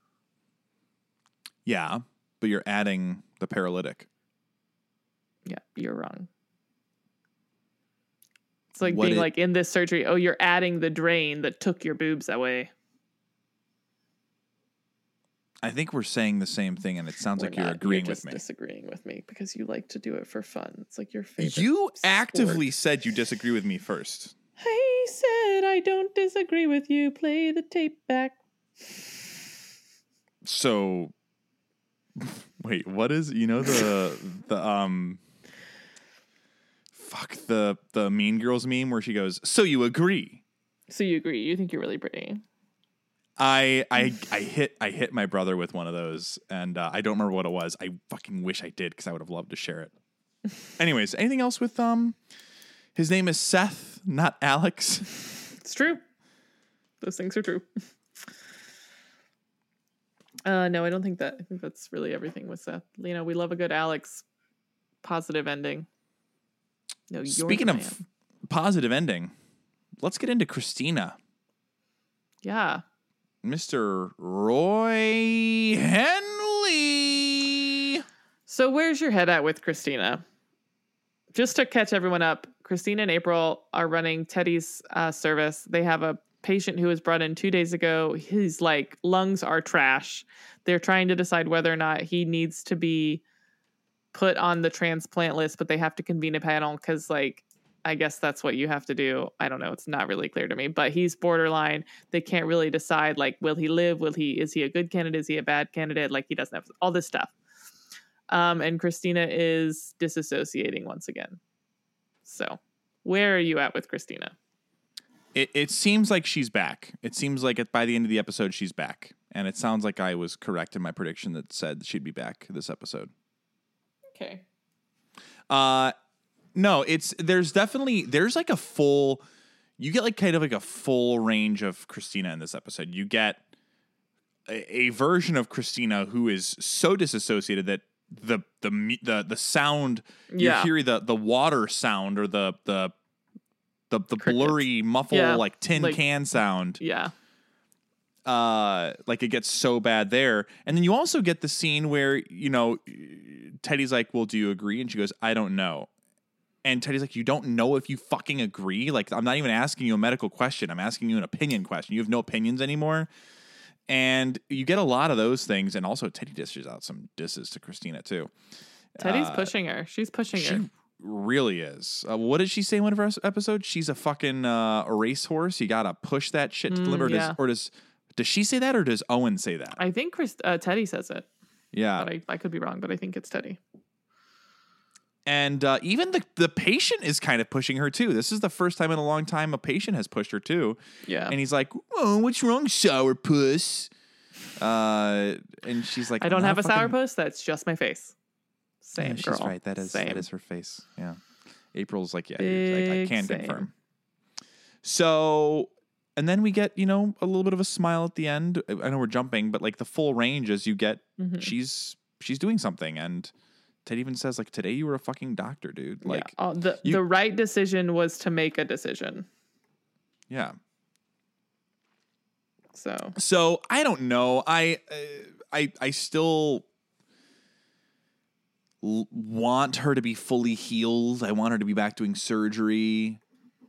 Yeah, but you're adding the paralytic. Yeah, you're wrong. It's like what being it, like in this surgery, oh, you're adding the drain that took your boobs away. I think we're saying the same thing, and it sounds we're like you're not. agreeing you're with me. Disagreeing with me because you like to do it for fun. It's like your favorite. You sport. actively said you disagree with me first. I said I don't disagree with you. Play the tape back. So, wait, what is you know the the um, fuck the the Mean Girls meme where she goes, "So you agree?" So you agree? You think you're really pretty? I I I hit I hit my brother with one of those, and uh, I don't remember what it was. I fucking wish I did because I would have loved to share it. Anyways, anything else with um? His name is Seth, not Alex. It's true. Those things are true. Uh, no, I don't think that. I think that's really everything with Seth. You know, we love a good Alex positive ending. No, speaking of positive ending, let's get into Christina. Yeah. Mister Roy Henley. So where's your head at with Christina? Just to catch everyone up, Christina and April are running Teddy's uh, service. They have a patient who was brought in two days ago. His like lungs are trash. They're trying to decide whether or not he needs to be put on the transplant list, but they have to convene a panel because like, I guess that's what you have to do. I don't know. It's not really clear to me, but he's borderline. They can't really decide, like, will he live? Will he, is he a good candidate? Is he a bad candidate? Like, he doesn't have all this stuff. Um, and Christina is disassociating once again. So where are you at with Christina? It, it seems like she's back. It seems like by the end of the episode, she's back. And it sounds like I was correct in my prediction that said she'd be back this episode. Okay. Uh, No, it's there's definitely there's like a full you get like kind of like a full range of Christina in this episode. You get a, a version of Christina who is so disassociated that the the the the sound Yeah. you're hearing the the water sound or the the the, the Crickets. blurry muffle Yeah, like tin like- can sound. Yeah. Uh, like it gets so bad there, and then you also get the scene where you know Teddy's like, "Well, do you agree?" And she goes, "I don't know." And Teddy's like, "You don't know if you fucking agree? Like, I'm not even asking you a medical question. I'm asking you an opinion question. You have no opinions anymore." And you get a lot of those things, and also Teddy dishes out some disses to Christina too. Teddy's Uh, pushing her. She's pushing her. She really is. Uh, what did she say in one of her episodes? She's a fucking uh, a racehorse. You gotta push that shit to Mm, deliver. Or yeah. does, or does does she say that, or does Owen say that? I think Chris, uh, Teddy says it, Yeah. but I, I could be wrong, but I think it's Teddy. And uh, even the the patient is kind of pushing her too. This is the first time in a long time a patient has pushed her too. Yeah. And he's like, "Oh, what's wrong, sourpuss?" Uh, and she's like, I don't "I'm have a not fucking-" sourpuss. That's just my face. Same Yeah, she's girl. right. That is Same. that is her face. Yeah. April's like, yeah, I, I Big can same. confirm. So, and then we get, you know, a little bit of a smile at the end. I know we're jumping, but like the full range as you get, Mhm. she's she's doing something, and Ted even says like, "Today you were a fucking doctor, dude." Like, yeah. Uh, the you- the right decision was to make a decision. yeah. So So I don't know. I uh, I I still l- want her to be fully healed. I want her to be back doing surgery.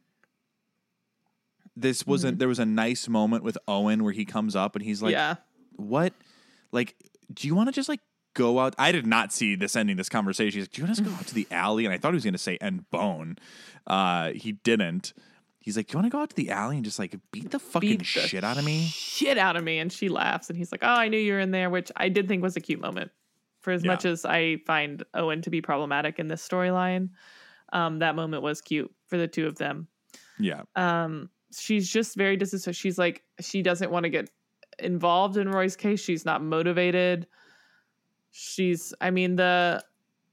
This wasn't. There was a nice moment with Owen where he comes up and he's like, yeah, "What? Like, do you want to just like go out?" I did not see this ending. This conversation. He's like, "Do you want to just go out to the alley?" And I thought he was going to say "end bone." Uh, he didn't. He's like, "Do you want to go out to the alley and just like beat the fucking Beat the shit out of me?" shit out of me, and she laughs, and he's like, "Oh, I knew you were in there," which I did think was a cute moment. For as Yeah. much as I find Owen to be problematic in this storyline, um, that moment was cute for the two of them. Yeah. Um, she's just very disassociated. She's like, she doesn't want to get involved in Roy's case. She's not motivated. She's, I mean, the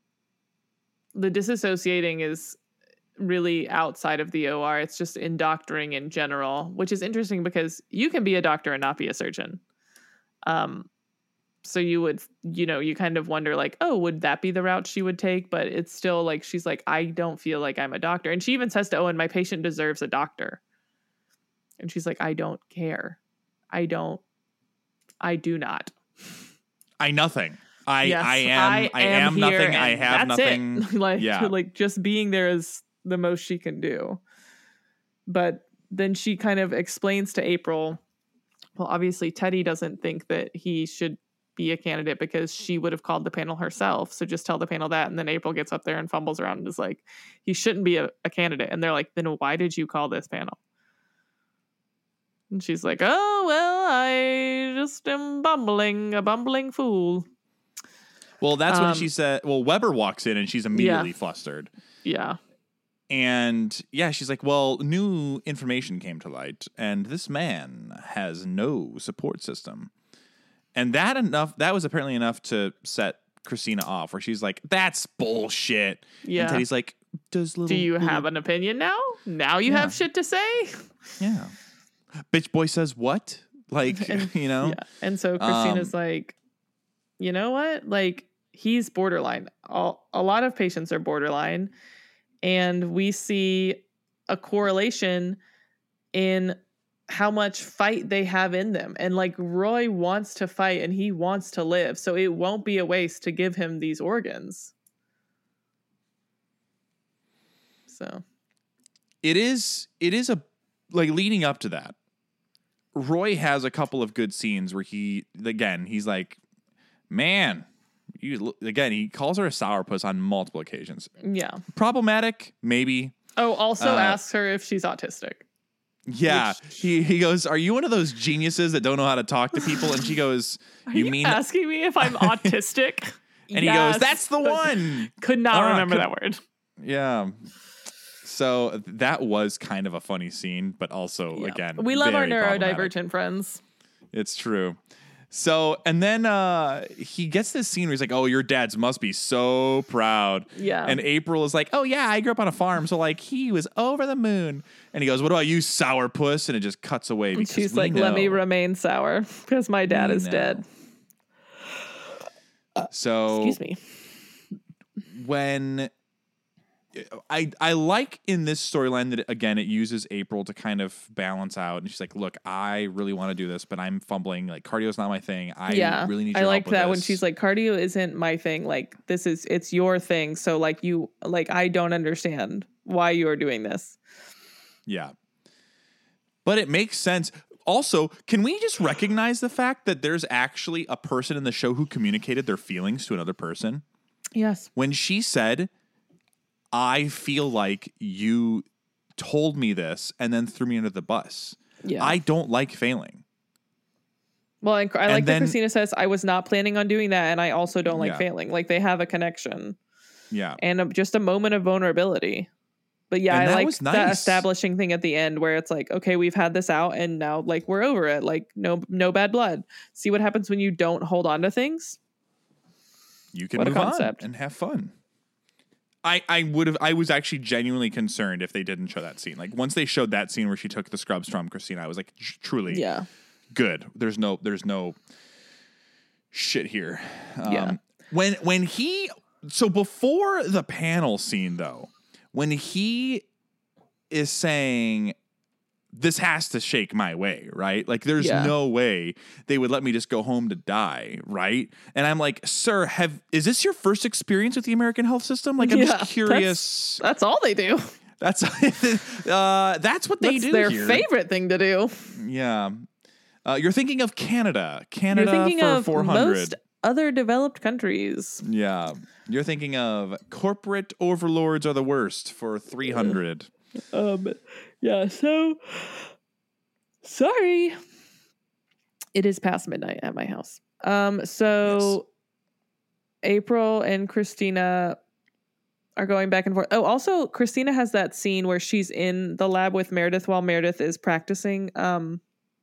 the disassociating is really outside of the O R. It's just in doctoring in general, which is interesting because you can be a doctor and not be a surgeon. Um, so you would, you know, you kind of wonder like, oh, would that be the route she would take? But it's still like, she's like, I don't feel like I'm a doctor. And she even says to Owen, my patient deserves a doctor. And she's like, I don't care. I don't, I do not. I nothing. I Yes, I am I, am, here nothing. I and have that's nothing. It. like Yeah. like just being there is the most she can do. But then she kind of explains to April, well, obviously Teddy doesn't think that he should be a candidate because she would have called the panel herself. So just tell the panel that. And then April gets up there and fumbles around and is like, he shouldn't be a, a candidate. And they're like, then why did you call this panel? And she's like, oh, well, I just am bumbling, a bumbling fool. Well, that's when Um, she said. Well, Weber walks in and she's immediately flustered. Yeah. And yeah, she's like, well, new information came to light, and this man has no support system. And that enough that was apparently enough to set Christina off, where she's like, that's bullshit. Yeah. And Teddy's like, does little Do you little- have an opinion now? Now you Yeah. have shit to say? Yeah. Bitch boy says what? Like, And- you know? Yeah. And so Christina's Um, like, you know what? Like, he's borderline. All, a lot of patients are borderline. And we see a correlation in how much fight they have in them. And like Roy wants to fight and he wants to live. So it won't be a waste to give him these organs. So It is it is a like leading up to that. Roy has a couple of good scenes where he again, he's like, man, you again, he calls her a sourpuss on multiple occasions. yeah. Problematic, maybe. Oh, also Uh, asks her if she's autistic. Yeah. Which- he he goes, "Are you one of those geniuses that don't know how to talk to people?" And she goes, Are "You you mean?" asking me if I'm autistic? And he Yes, goes, "That's the but one." Could not Ah, remember could- that word. Yeah. So that was kind of a funny scene, but also Yeah. again, we love our very problematic. neurodivergent friends. It's true. So, and then uh, he gets this scene where he's like, "Oh, your dad's must be so proud." Yeah. And April is like, "Oh yeah, I grew up on a farm, so like he was over the moon." And he goes, "What about you, sourpuss?" And it just cuts away because She's we like, let me know. remain sour because my dad We is know. dead. So excuse me. When I I like in this storyline that again it uses April to kind of balance out, and she's like, "Look, I really want to do this, but I'm fumbling. Like cardio's not my thing. I yeah, really need your I help like with that this." when she's like, "Cardio isn't my thing. Like this is it's your thing. So like you like I don't understand why you are doing this." Yeah, but it makes sense. Also, can we just recognize the fact that there's actually a person in the show who communicated their feelings to another person? Yes. When she said, I feel like you told me this and then threw me under the bus. Yeah. I don't like failing. Well, and I And like then- that Christina says, I was not planning on doing that, and I also don't like Yeah. failing. Like, they have a connection. Yeah. And a, just a moment of vulnerability. But yeah, And I that like was that nice. establishing thing at the end where it's like, okay, we've had this out, and now, like, we're over it. Like, no no bad blood. See what happens when you don't hold on to things? You can What a move on concept. and have fun. I, I would have I was actually genuinely concerned if they didn't show that scene. Like once they showed that scene where she took the scrubs from Christina, I was like, truly Yeah. good. There's no there's no shit here. Um, Yeah. When when he so before the panel scene though, when he is saying this has to shake my way, right? Like there's Yeah. no way they would let me just go home to die, right? And I'm like, sir, have is this your first experience with the American health system? Like I'm Yeah, just curious. That's, that's all they do. That's uh, that's what they That's do their here. favorite thing to do. Yeah. Uh, you're thinking of Canada. Canada You're thinking for of four hundred. most other developed countries. Yeah. You're thinking of corporate overlords are the worst for three hundred. Um, yeah, so sorry. It is past midnight at my house. Um, so April and Christina are going back and forth. Oh, also Christina has that scene where she's in the lab with Meredith while Meredith is practicing um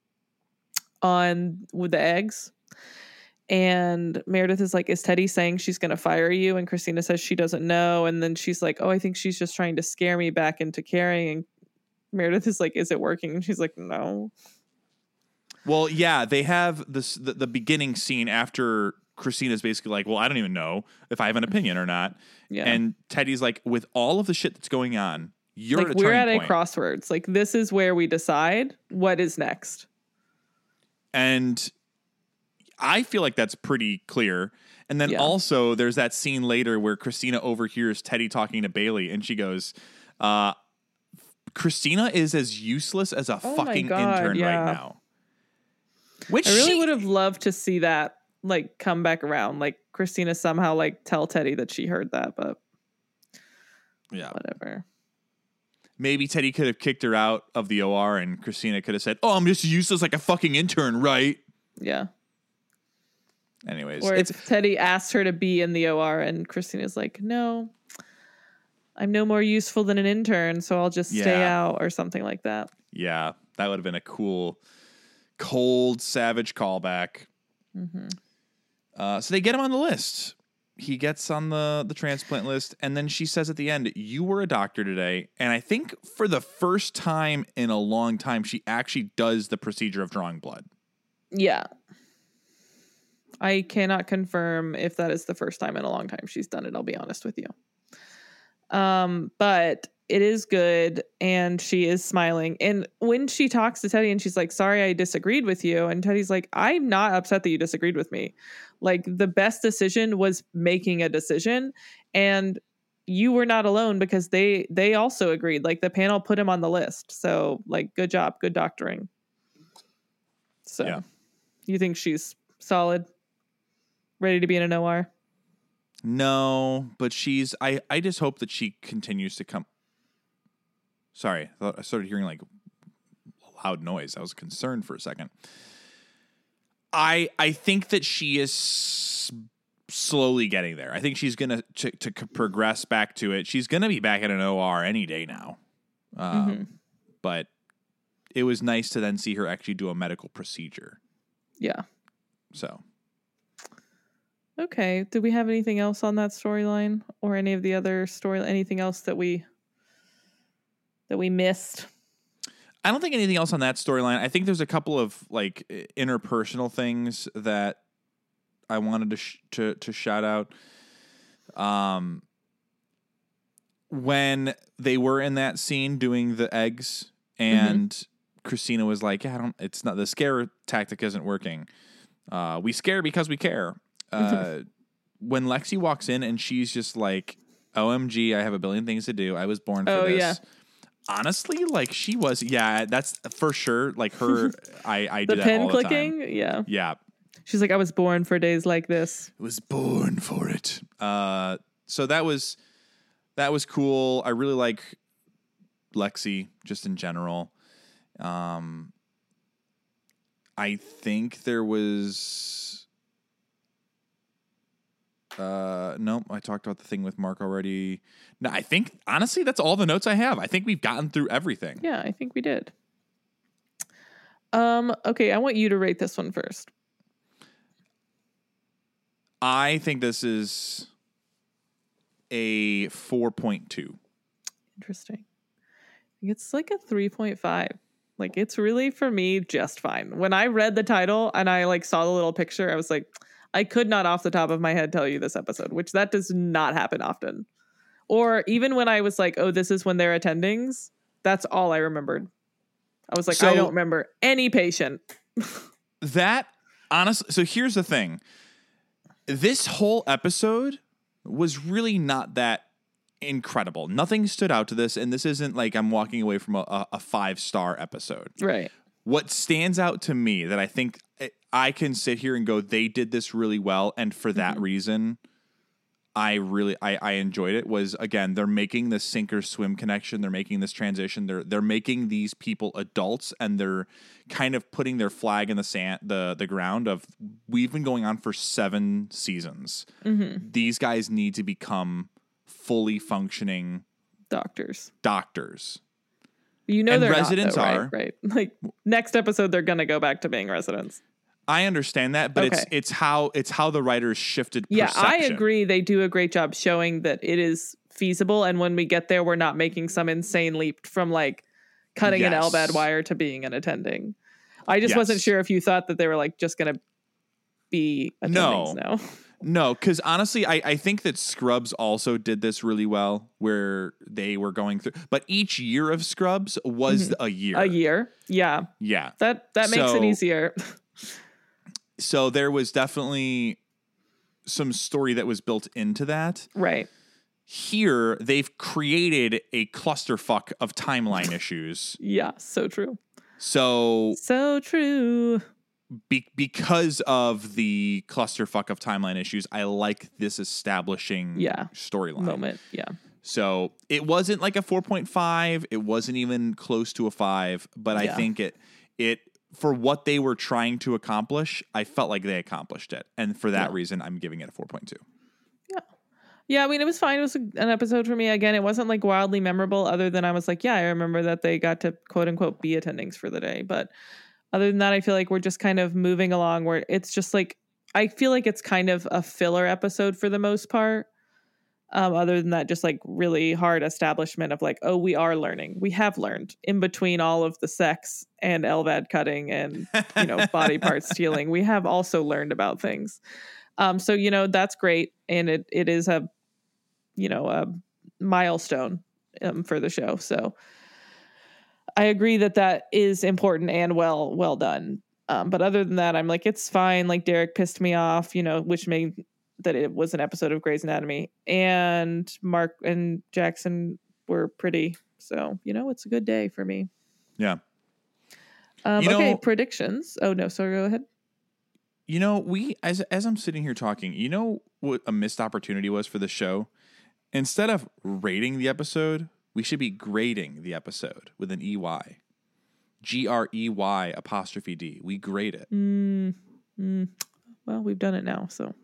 on with the eggs. And Meredith is like, is Teddy saying she's going to fire you? And Christina says she doesn't know. And then she's like, oh, I think she's just trying to scare me back into caring. And Meredith is like, is it working? And she's like, no. Well, yeah, they have this the, the beginning scene after Christina's basically like, well, I don't even know if I have an opinion or not. Yeah. And Teddy's like, with all of the shit that's going on, you're like at a we're turning at a point. crossroads. Like this is where we decide what is next. And I feel like that's pretty clear. And then Yeah. also there's that scene later where Christina overhears Teddy talking to Bailey and she goes, uh, Christina is as useless as a Oh my fucking God, intern yeah. right now. Which I really she, would have loved to see that like come back around. Like Christina somehow like tell Teddy that she heard that, but yeah. whatever. Maybe Teddy could have kicked her out of the O R and Christina could have said, oh, I'm just useless like a fucking intern, right? Yeah. Anyways, Or it's if Teddy asks her to be in the O R and Christina's like, no, I'm no more useful than an intern, so I'll just stay Yeah. out or something like that. yeah, that would have been a cool, cold, savage callback. Mm-hmm. Uh, so they get him on the list. He gets on the, the transplant list, and then she says at the end, you were a doctor today. And I think for the first time in a long time, she actually does the procedure of drawing blood. Yeah. I cannot confirm if that is the first time in a long time she's done it, I'll be honest with you. Um, but it is good, and she is smiling. And when she talks to Teddy and she's like, sorry, I disagreed with you. And Teddy's like, I'm not upset that you disagreed with me. Like, the best decision was making a decision, and you were not alone because they they also agreed. Like, the panel put him on the list. So, like, good job, good doctoring. So, Yeah. You think she's solid? Ready to be in an O R? No, but she's, I, I just hope that she continues to come. Sorry, I thought I started hearing like a loud noise. I was concerned for a second. I I think that she is s- slowly getting there. I think she's going to to progress back to it. She's going to be back at an O R any day now. Um, Mm-hmm. But it was nice to then see her actually do a medical procedure. Yeah. So Okay. Did we have anything else on that storyline, or any of the other story? Anything else that we that we missed? I don't think anything else on that storyline. I think there's a couple of like interpersonal things that I wanted to sh- to to shout out. Um, when they were in that scene doing the eggs, and mm-hmm. Christina was like, "Yeah, I don't. It's not the scare tactic isn't working. Uh, we scare because we care." Uh, when Lexi walks in and she's just like, O M G, I have a billion things to do. I was born for oh, this. Yeah. Honestly, like she was, yeah, that's for sure. Like her, I, I the do that pen all clicking, the time. yeah, yeah. She's like, I was born for days like this. I was born for it. Uh, so that was that was cool. I really like Lexi just in general. Um, I think there was. Uh, nope, I talked about the thing with Mark already. No, I think, honestly, that's all the notes I have. I think we've gotten through everything. Yeah, I think we did. Um, okay, I want you to rate this one first. I think this is a four point two. Interesting. It's like a three point five. Like, it's really, for me, just fine. When I read the title and I, like, saw the little picture, I was like, I could not off the top of my head tell you this episode, which that does not happen often. Or even when I was like, oh, this is when they're attendings, that's all I remembered. I was like, so, I don't remember any patient. That, honestly, so here's the thing. This whole episode was really not that incredible. Nothing stood out to this, and this isn't like I'm walking away from a, a five-star episode. Right. What stands out to me that I think I can sit here and go, they did this really well, and for that mm-hmm. reason, I really I, I enjoyed it, was, again, they're making this sink or swim connection. They're making this transition. They're they're making these people adults, and they're kind of putting their flag in the sand, the the ground of, we've been going on for seven seasons. Mm-hmm. These guys need to become fully functioning doctors. Doctors. You know, and they're residents not, though, are right, right. Like next episode, they're gonna go back to being residents. I understand that, but okay. it's it's how it's how the writers shifted. Yeah, perception. I agree. They do a great job showing that it is feasible, and when we get there, we're not making some insane leap from like cutting yes. an L V A D wire to being an attending. I just yes. wasn't sure if you thought that they were like just gonna be attendings no. now. No, because honestly, I, I think that Scrubs also did this really well, where they were going through. But each year of Scrubs was mm-hmm. a year. A year, yeah, yeah. That that makes so, it easier. So there was definitely some story that was built into that. Right. Here, they've created a clusterfuck of timeline issues. Yeah, so true. So so true. Be- because of the clusterfuck of timeline issues, I like this establishing yeah. storyline moment. Yeah. So it wasn't like a four point five. It wasn't even close to a five. But yeah. I think it it for what they were trying to accomplish, I felt like they accomplished it, and for that yeah. reason, I'm giving it a four point two. Yeah. Yeah, I mean, it was fine. It was an episode for me. Again, it wasn't like wildly memorable, other than I was like, yeah, I remember that they got to quote unquote be attendings for the day, but. Other than that, I feel like we're just kind of moving along where it's just like, I feel like it's kind of a filler episode for the most part. Um, other than that, just like really hard establishment of like, oh, we are learning. We have learned in between all of the sex and L V A D cutting and, you know, body part stealing. We have also learned about things. Um, so, you know, that's great. And it it is a, you know, a milestone um, for the show. So I agree that that is important and well, well done. Um, but other than that, I'm like, it's fine. Like Derek pissed me off, you know, which made that it was an episode of Grey's Anatomy, and Mark and Jackson were pretty. So, you know, it's a good day for me. Yeah. Um, okay. Know, predictions. Oh no. Sorry. Go ahead. You know, we, as, as I'm sitting here talking, you know what a missed opportunity was for the show? Instead of rating the episode, we should be grading the episode with an E Y. G R E Y apostrophe D. We grade it. Mm, mm. Well, we've done it now, so.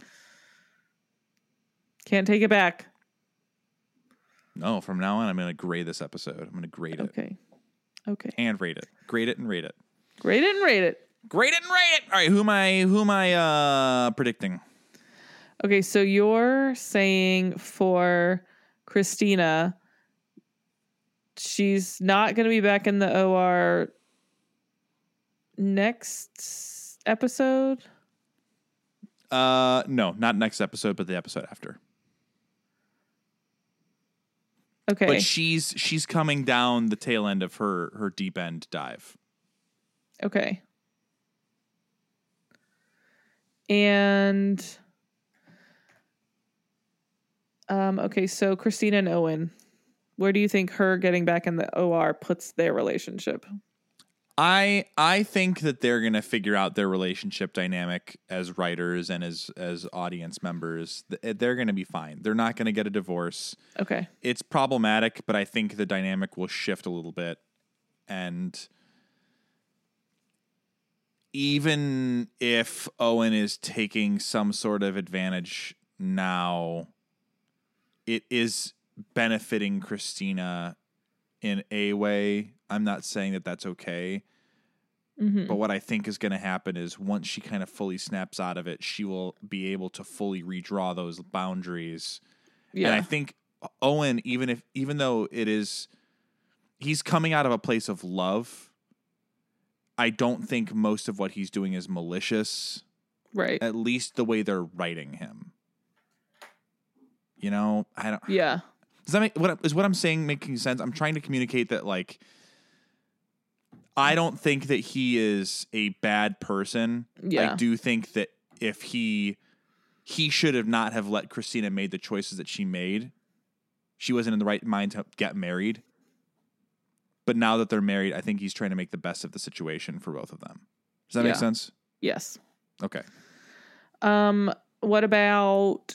Can't take it back. No, from now on, I'm going to grade this episode. I'm going to grade it. Okay. Okay. And rate it. Grade it and rate it. Grade it and rate it. Grade it and rate it. All right, who am I, who am I uh, predicting? Okay, so you're saying for Christina, she's not going to be back in the O R next episode? Uh, no, not next episode, but the episode after. Okay. But she's she's coming down the tail end of her her deep end dive. Okay. And um, okay, so Christina and Owen, where do you think her getting back in the O R puts their relationship? I I think that they're gonna figure out their relationship dynamic as writers and as as audience members. They're gonna be fine. They're not gonna get a divorce. Okay. It's problematic, but I think the dynamic will shift a little bit. And even if Owen is taking some sort of advantage now, it is benefiting Christina in a way. I'm not saying that that's okay. Mm-hmm. But what I think is going to happen is once she kind of fully snaps out of it, she will be able to fully redraw those boundaries. Yeah. And I think Owen, even if, even though it is, he's coming out of a place of love, I don't think most of what he's doing is malicious. Right. At least the way they're writing him. You know, I don't. Yeah. Does that make what is what I'm saying making sense? I'm trying to communicate that, like, I don't think that he is a bad person. Yeah. I do think that if he he should have not have let Christina made the choices that she made. She wasn't in the right mind to get married. But now that they're married, I think he's trying to make the best of the situation for both of them. Does that yeah. make sense? Yes. Okay. Um, what about,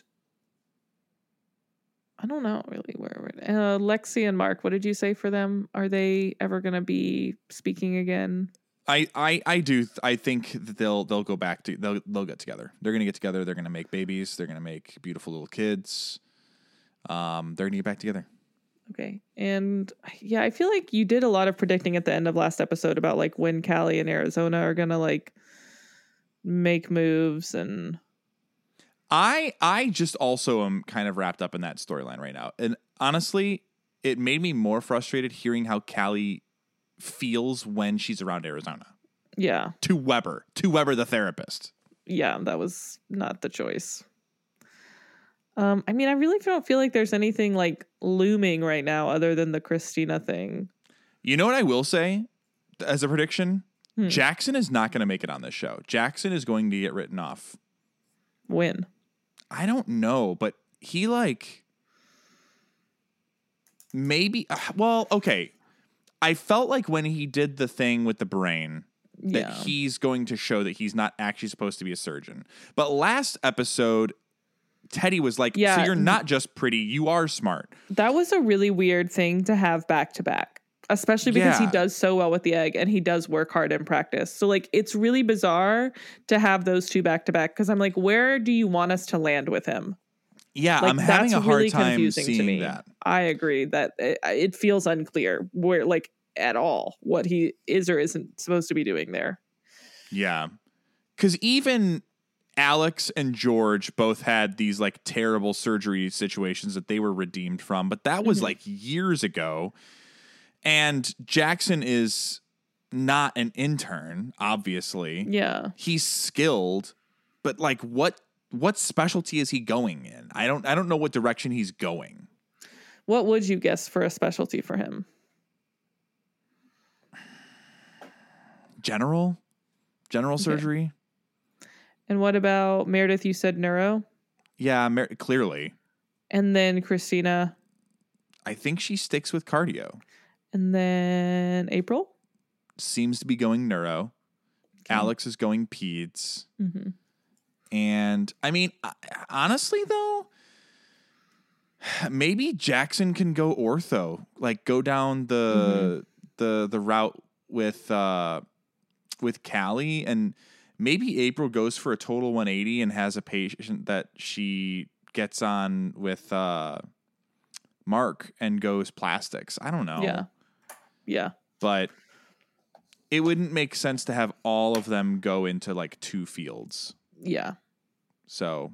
I don't know really where uh, Lexi and Mark, what did you say for them? Are they ever going to be speaking again? I, I, I do. I think that they'll they'll go back to they'll they'll get together. They're going to get together. They're going to make babies. They're going to make beautiful little kids. Um, they're going to get back together. Okay. And yeah, I feel like you did a lot of predicting at the end of last episode about like when Callie and Arizona are going to like make moves. And I I just also am kind of wrapped up in that storyline right now. And honestly, it made me more frustrated hearing how Callie feels when she's around Arizona. Yeah. To Weber. To Weber, the therapist. Yeah, that was not the choice. Um, I mean, I really don't feel like there's anything like looming right now other than the Christina thing. You know what I will say as a prediction? Hmm. Jackson is not going to make it on this show. Jackson is going to get written off. When? I don't know, but he like maybe. Uh, well, okay. I felt like when he did the thing with the brain that yeah. he's going to show that he's not actually supposed to be a surgeon. But last episode, Teddy was like, yeah, so you're not just pretty, you are smart. That was a really weird thing to have back to back, especially because yeah. he does so well with the egg and he does work hard in practice. So like, it's really bizarre to have those two back to back. Cause I'm like, where do you want us to land with him? Yeah. Like, I'm having a hard really time confusing seeing to me. that. I agree that it, it feels unclear where like at all what he is or isn't supposed to be doing there. Yeah. Cause even Alex and George both had these like terrible surgery situations that they were redeemed from, but that was mm-hmm. like years ago. And Jackson is not an intern, obviously. Yeah. He's skilled, but like what what specialty is he going in? I don't I don't know what direction he's going. What would you guess for a specialty for him? General? General okay. surgery? And what about Meredith? You said neuro? Yeah, Mer- clearly. And then Christina? I think she sticks with cardio. And then April? Seems to be going neuro. Okay. Alex is going peds. Mm-hmm. And, I mean, honestly, though, maybe Jackson can go ortho. Like, go down the mm-hmm. the the route with, uh, with Callie and... Maybe April goes for a total one eighty and has a patient that she gets on with uh, Mark and goes plastics. I don't know. Yeah. Yeah. But it wouldn't make sense to have all of them go into like two fields. Yeah. So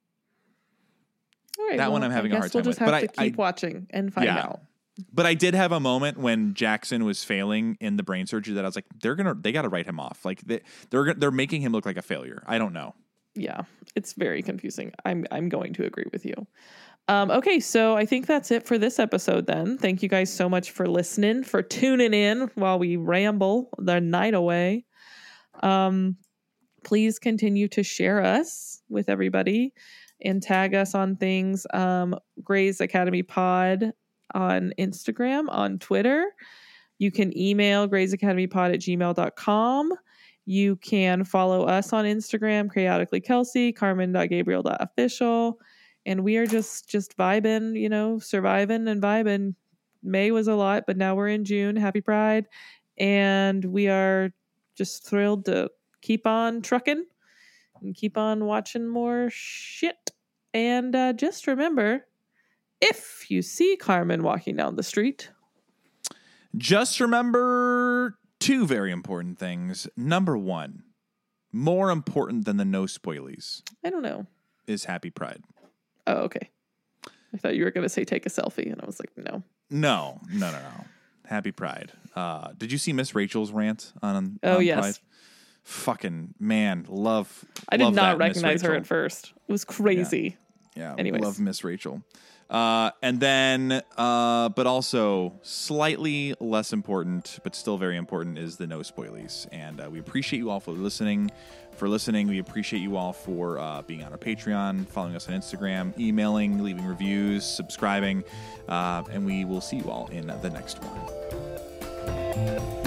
all right, that well, one I'm having I a guess hard we'll time just with. have But to I, keep I, watching and find yeah. out. But I did have a moment when Jackson was failing in the brain surgery that I was like, they're gonna, they got to write him off. Like they, they're they're making him look like a failure. I don't know. Yeah, it's very confusing. I'm I'm going to agree with you. Um, okay, so I think that's it for this episode then. Thank you guys so much for listening, for tuning in while we ramble the night away. Um, please continue to share us with everybody and tag us on things. Um, Grey's Academy Pod on Instagram, on Twitter. You can email Grey's Academy Pod at gmail dot com. You can follow us on Instagram, Chaotically Kelsey, carmen dot gabriel dot official. And we are just, just vibing, you know, surviving and vibing. May was a lot, but now we're in June. Happy Pride. And we are just thrilled to keep on trucking and keep on watching more shit. And uh, just remember, if you see Carmen walking down the street, just remember two very important things. Number one, more important than the no spoilies. I don't know. Is Happy Pride. Oh, okay. I thought you were going to say take a selfie, and I was like, no. No, no, no, no. Happy Pride. Uh, did you see Miss Rachel's rant on, oh, on yes. Pride? Fucking, man, love I did love not that, recognize her at first. It was crazy. Yeah, yeah. Anyways. Love Miss Rachel. Uh, and then, uh, but also slightly less important, but still very important, is the no spoilies. And uh, we appreciate you all for listening. For listening, we appreciate you all for uh, being on our Patreon, following us on Instagram, emailing, leaving reviews, subscribing, uh, and we will see you all in the next one.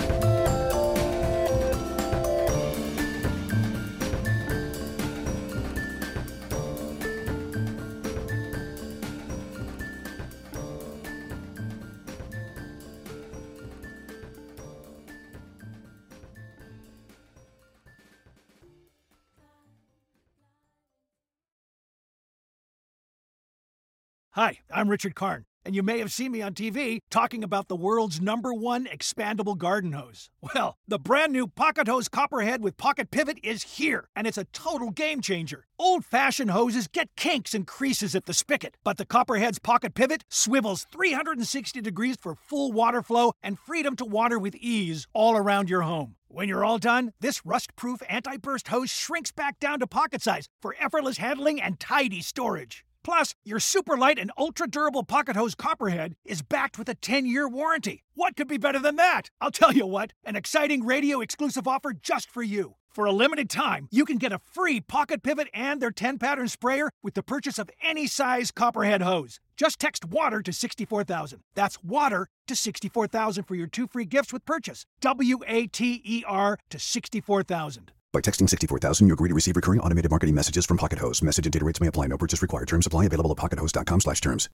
Hi, I'm Richard Karn, and you may have seen me on T V talking about the world's number one expandable garden hose. Well, the brand new Pocket Hose Copperhead with Pocket Pivot is here, and it's a total game changer. Old-fashioned hoses get kinks and creases at the spigot, but the Copperhead's Pocket Pivot swivels three hundred sixty degrees for full water flow and freedom to water with ease all around your home. When you're all done, this rust-proof anti-burst hose shrinks back down to pocket size for effortless handling and tidy storage. Plus, your super light and ultra-durable Pocket Hose Copperhead is backed with a ten-year warranty. What could be better than that? I'll tell you what, an exciting radio-exclusive offer just for you. For a limited time, you can get a free Pocket Pivot and their ten-pattern sprayer with the purchase of any size Copperhead hose. Just text WATER to sixty-four thousand. That's WATER to sixty-four thousand for your two free gifts with purchase. W A T E R to sixty-four thousand. By texting sixty-four thousand, you agree to receive recurring automated marketing messages from Pocket Hose. Message and data rates may apply. No purchase required. Terms apply. Available at pocket hose dot com slash terms.